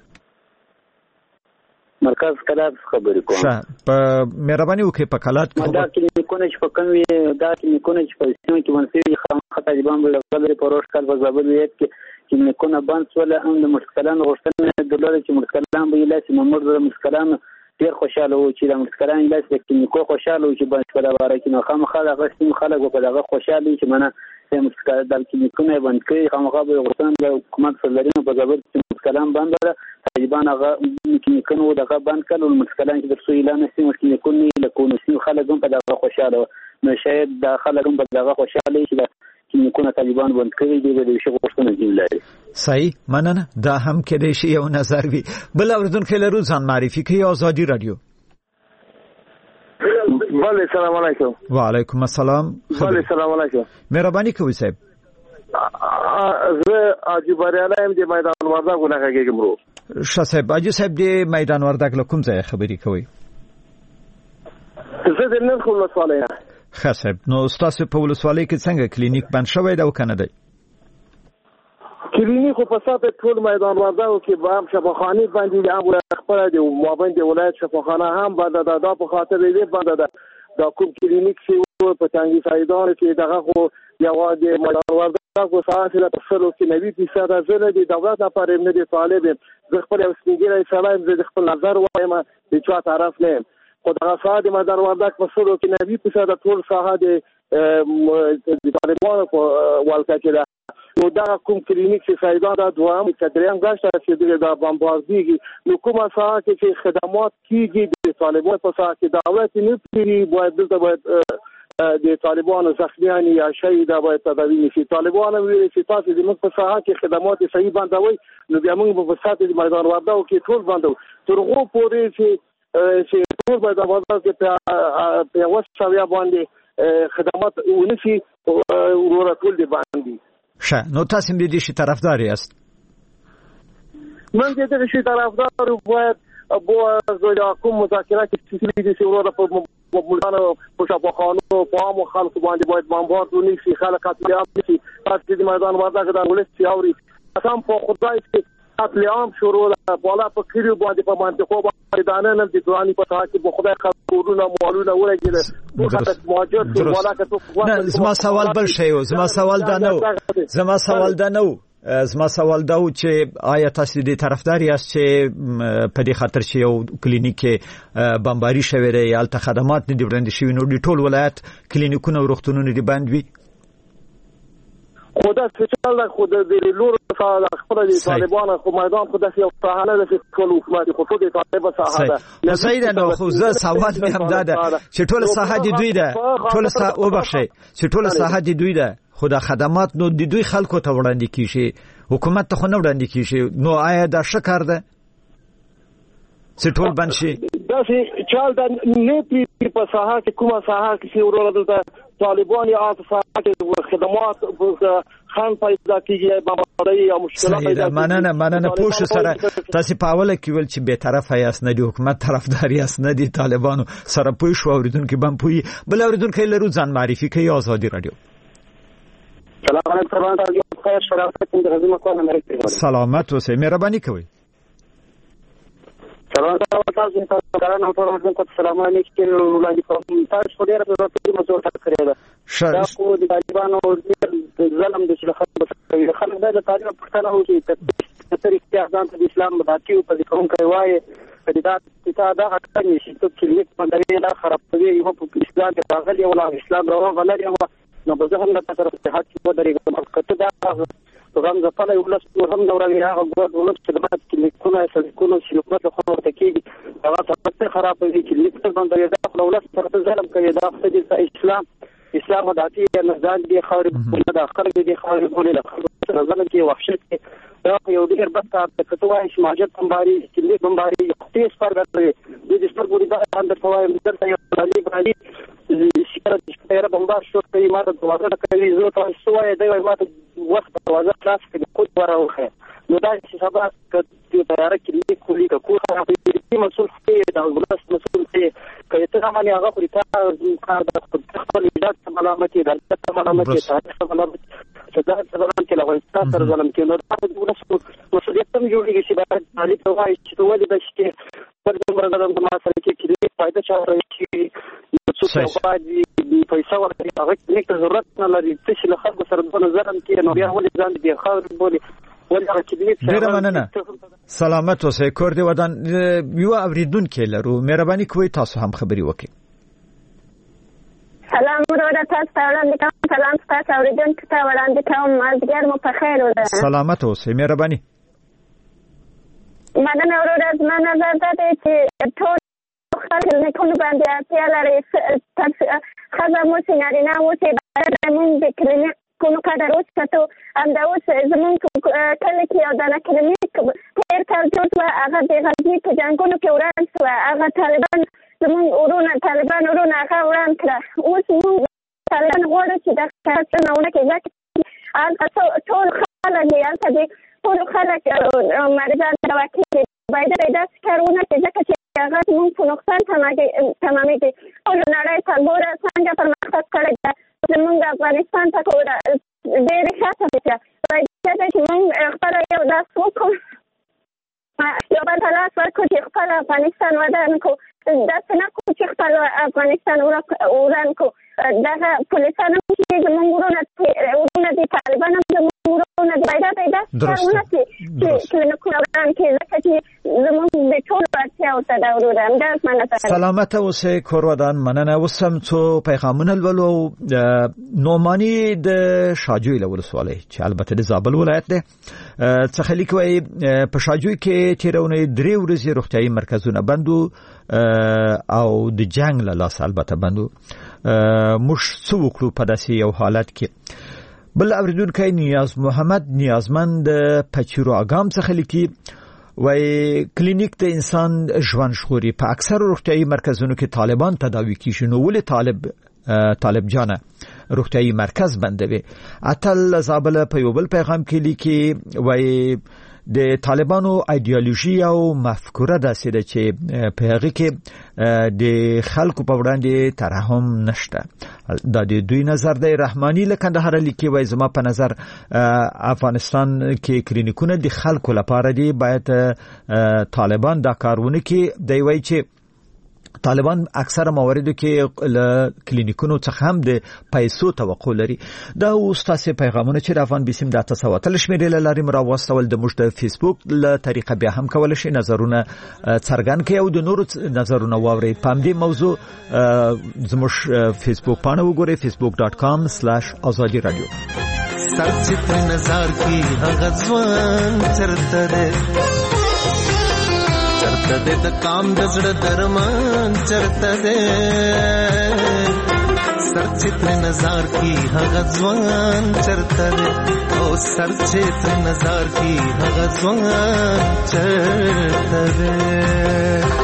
مرکز کلات خبرې کوم. ښه په مهرباني وکړئ په کلات کې دا کې کونه چې په کوم وی دا کې کونه چې په سیمه کې ونسي خامخا طالبان بل خبرې پروش کار په زابل ویت کې چې کونه باندې ولا هم د مشکلان غوښتنه دلته چې مشکلان به لاس ممر د مشکلان ډیر خوشاله و چې د مشکلان لاس د کینیکو خوشاله و چې باندې په لاره کې نو خامخا د غشتیم خلک په دغه خوشاله چې منه د مشکل د کینیکونه باندې کوي خامخا به غوښتنه د حکومت سرلري په زابل کې مشکلان باندې طالبان هغه کینیکونه دغه باندې کړو مشکلان چې د سو اعلان سي مشکلونه لکونه سي خلک هم په دغه خوشاله نو شاید د خلک هم په دغه خوشاله چې کینیکونه طالبان باندې کوي د دې شی غوښتنه دی لري. صحیح. مننه. دا هم کېدای شي یو نظر وي. بل اوریدونکو لرو ځان معرفي کوي. آزادي رادیو. بله سلام علیکم. وعلیکم السلام. بله سلام علیکم. مهرباني کوئ صاحب. زه اجي بریاله يم د میدان وردګ ولغه کېږم رو. ښه صاحب. اجي صاحب د میدان وردګ له کوم ځای خبري کوي؟ زه د نن خو مسؤلیت ښه صاحب. نو تاسو په ولسوالۍ کې څنګه کلینیک بند شوی دا وکنه دی؟ کلینیک په ساته ټول میدان وردګ کې به هم شفاخانه باندې هم خپل دی مابین د ولایت شفاخانه هم باندې دا په خاطر دې باندې دا کوم کلینیک چې په څنګه سایدار کې دغه خو یو د میدان وردګ په ساته د تفصیل کې نوي فیصد ځله د دولت لپاره نه دي طالب زه خپل یو سپینګری سلام زه خپل نظر وایم د چا طرف نه خو دغه ساده میدان وردګ په سلو کې نوي فیصد ټول ساحه د طالبانو په والکه کې ده. نو دا کوم کلینیک چې سایدان دا دوام کډریم غاښه چې د بمباردیږي نو کومه ساحه کې خدمات کیږي د طالبانو په ساحه کې دولت نه پیری باید دلته باید د طالبانو زخمیان یا شهید باید تداوی شي. طالبانو ویلي چې تاسو د موږ په ساحه کې خدمات صحیح بندوي نو بیا موږ په ساحه د میدان وردګ کې ټول بندو ترغو پورې چې چې ټول باید وردګ کې په وسویا باندې خدمات ونشي ورور ټول دي باندې. ښه. نو تاسو هم د دې شي طرفدار یاست؟ من د دې شي طرفدار باید ابو زوجا کوم مذاکرات چې دي چې ورور په مولانو په شفاخانو په عام خلکو باندې باید بمبارد ونشي خلک اطلاع نشي تاسو د میدان وردګ د ولست اوري قسم په خدای چې اطلاع شروع بالا په کړیو باندې په منطقو باندې دانه نه د ځواني په تاکي په خدای خبرونه مولونه ورګل ټول مهاجر ولا که زما سوال بل شی و. زما سوال دا نه زما سوال دا نه زما سوال دا و چې آیا تاسو د طرفدار یاست چې په دې خاطر چې یو کلینیک بمباری شوی دی یا الته خدمات نه دی وړاندې شوی نو د ټول ولایت کلینیکونه او روغتونونه دی بند وي؟ خدا سپیشال د خود د لور سره خپل د طالبانو خو میدان خو د یو ساحه د ټول حکومت خو ټول د طالب ساحه ده. نو صحیح ده. نو خو زه سوال مې هم دا ده چې ټول ساحه د دوی ده ټول ساحه وبخښي چې ټول ساحه د دوی ده خو د خدمات نو د دوی خلکو ته وړاندې کیږي حکومت ته خو نه وړاندې کیږي نو آیا دا شکر ده چې ټول بند شي؟ دا چې چال د نه پی په ساحه کې کومه ساحه کې ورور دلته طالبان یا ساحه کې خدمات خان پیدا کیږي بمباري یا مشکلات پیدا کیږي. مننه مننه پوښ سره تاسو په اوله کې ول چې به طرف یاست نه دی حکومت طرفدار یاست نه دی طالبانو سره پوښ اوریدونکو بم پوي. بل اوریدونکو لرو ځان معرفي کوي. آزادي رادیو. سلام علیکم. خیر شرافت د غزما کوم امریکا. سلامت اوسئ. مهرباني کوئ. سلام تاسو ته کاران او ټول کو سلام علیکم وړاندې کوم. تاسو په ډیره په موضوع تکرار ده دا کو د طالبانو ظلم د شلخت په خلک د طالب پښتنه او چې تر اختیار ځان د اسلام مداکیو په کوم کوي وای دا تا دا حق نه شي ته کلینیک باندې دا خرابوي یو په اسلام کې راغلی ولا اسلام راو غلري نو به زه هم د طرف ته حق و درېږم کته دا غم ځپل یو لاس هم نو راغلی هغه ګور ولر چې د مات کلینیکونه سلکونه شلوکونه خو ورته کېږي هغه څه خرابوي کلینیک باندې دا خو لاس سره ظلم کوي دا د اسلام اسلام وداتي نزان دي خارج د خلک دي خارج بولي د خلک ظلم کې وحشت دا یو ډیر بد کار دی کته وایي چې ماجد بمباري کلینیک بمباري تیز فرق دی د دې ستر ګوري دا اندر فوایم درته یو علي باندې شکر د شپره بمبار شو کوي ما ته دروازه کوي زه تاسو سوای دی ما ته وخت دروازه خلاص کړي خود وراوخه نو دا چې سبا کته تیار کلینیک کولی کو خراب دي مسؤل دی دا ولس مسؤل دی کله ته باندې هغه خوري تا کار د خپل ایجاد ملامتي د ملامتي تاریخ ملامتي صدا څنګه کې لغوي تاسو سره ظلم کې نو دا د ولس مسؤلیت هم جوړیږي چې باید علي ته وایي چې ولې د شته پر دې مرګ د ما سره کې کلینیک فائدہ چا راځي څه باید پیسې ورکړي هغه کلینیک ضرورت نه لري چې له خلکو سره د نظر کې نو بیا ولې ځان دې خاور بولي ډیره مننه سلامت اوسئ کور دی ودان یو اوریدونکو لرو مهرباني کوئ تاسو هم خبري وکړئ سلام ورته تاسو ته وړاندې کوم سلام تاسو اوریدونکو ته وړاندې کوم مازدیګر مو په خیر وده سلامت اوسئ مهرباني مننه ورته زما نظر دا دی چې ټول خلک نه کوم باندې اړتیا لري تاسو خزه مو سيناري نه مو چې باید موږ د کلینیک کوم کار وساتو ام دا اوس زمونږ کله کې او دا کلینیک تیر کال جوړ هغه د غزني په جنگونو کې وران شو هغه طالبان زمونږ ورونه طالبان ورونه هغه وران کړ اوس موږ طالبان غواړي چې دا څه نه ونه کې ځکه هغه ټول خلک یې هلته دي ټول خلک مریضان راوکړي باید دا کارونه چې ځکه چې هغه موږ په نقصان تمامېږي ټول نړۍ ته ګوره څنګه پرمختګ کړی ده زمونږ افغانستان ته کومه ډېرې ښه ده باید چې موږ خپل یو داس وکړو یو بل ته لاس ورکړو چې خپل افغانستان ودان کړو داسې نه کړو چې خپل افغانستان وران کړو دغه پولیسان هم چې زمونږ ورونه ورونه دي طالبان هم زمونږ ورونه دي باید دا کارونه چې کلینیکونه وران کړي ځکه چې زمونږ د ټولو اړتیاو ته دا ورونه همداس مننه سلامت اوسئ کور ودان مننه اوس هم څو پیغامونه لولو نومانی د شاجوی له ولسوالۍ چې البته د زابل ولایت دی څخه لیکوي په شاجوی کې تیرونه درې ورځې روغتيایي مرکزونه بندو او د جنگ له لاس البته بندو مش څو وکړو په داسې یو حالت کې بل اوریدونکو نیاز محمد نیازمند پچیرو اګام څخه لیکي وای کلینیک د انسان ژوند ژغوري په اکثر روغتيایي مرکزونو کې طالبان تداوي کیږي نو ولې طالب طالب جانه روغتيایي مرکز بندوي اتل زابل په یو بل پیغام کې لیکي وای د طالبانو ایدئولوژي او مفکوره داسې ده چې په هغه کې د خلکو په وړاندې ترحم نشته دا د دوی نظر دی رحماني لکندهار لیکي وای زما په نظر افغانستان کې کلینیکونه د خلکو لپاره دي باید طالبان دا کارونه کې دی وای چې طالبان اکثر مواردو کې ل کلینیکونو څخه هم د پیسو توقع لري دا اوسه پیغامونه چې روان بسیم د تاسو تل شمیرې لاري مراوستول د مشت فیسبوک له طریقه بیا هم کول شي نظرونه څرګند کړي او د نورو نظرونه واوري پام دې موضوع زموږ فیسبوک باندې وګورئ facebook dot com slash azadi radio سرچت نظر کی هغه ځوان چرته ده چرته دې د کام د زړه درمان چرته دې سرچت نظر کی هغه ځوان چرته دې او سرچت نظر کی هغه ځوان چرته دې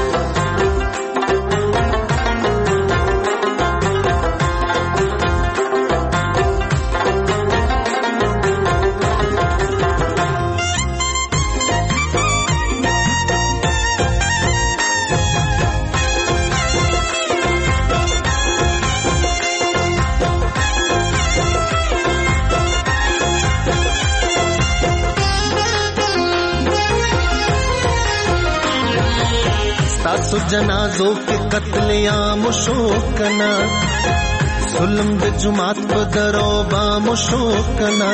سو جنازوں کے قتلیام شوکنا ظلم د جماعت په درو با مشوکنا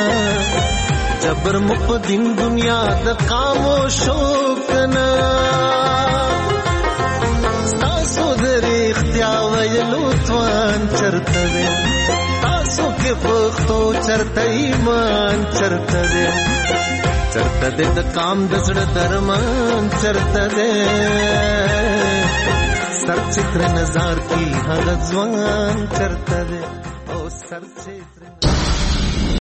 جبر مقدم دنیا د قامو شوکنا چرته دی تاسو کې پښتو چرته ایمان چرته دی چرته دی د کام د زړه درمان چرته دی سر چتر نظر کی هغه ځوان چرته دی او سر چتر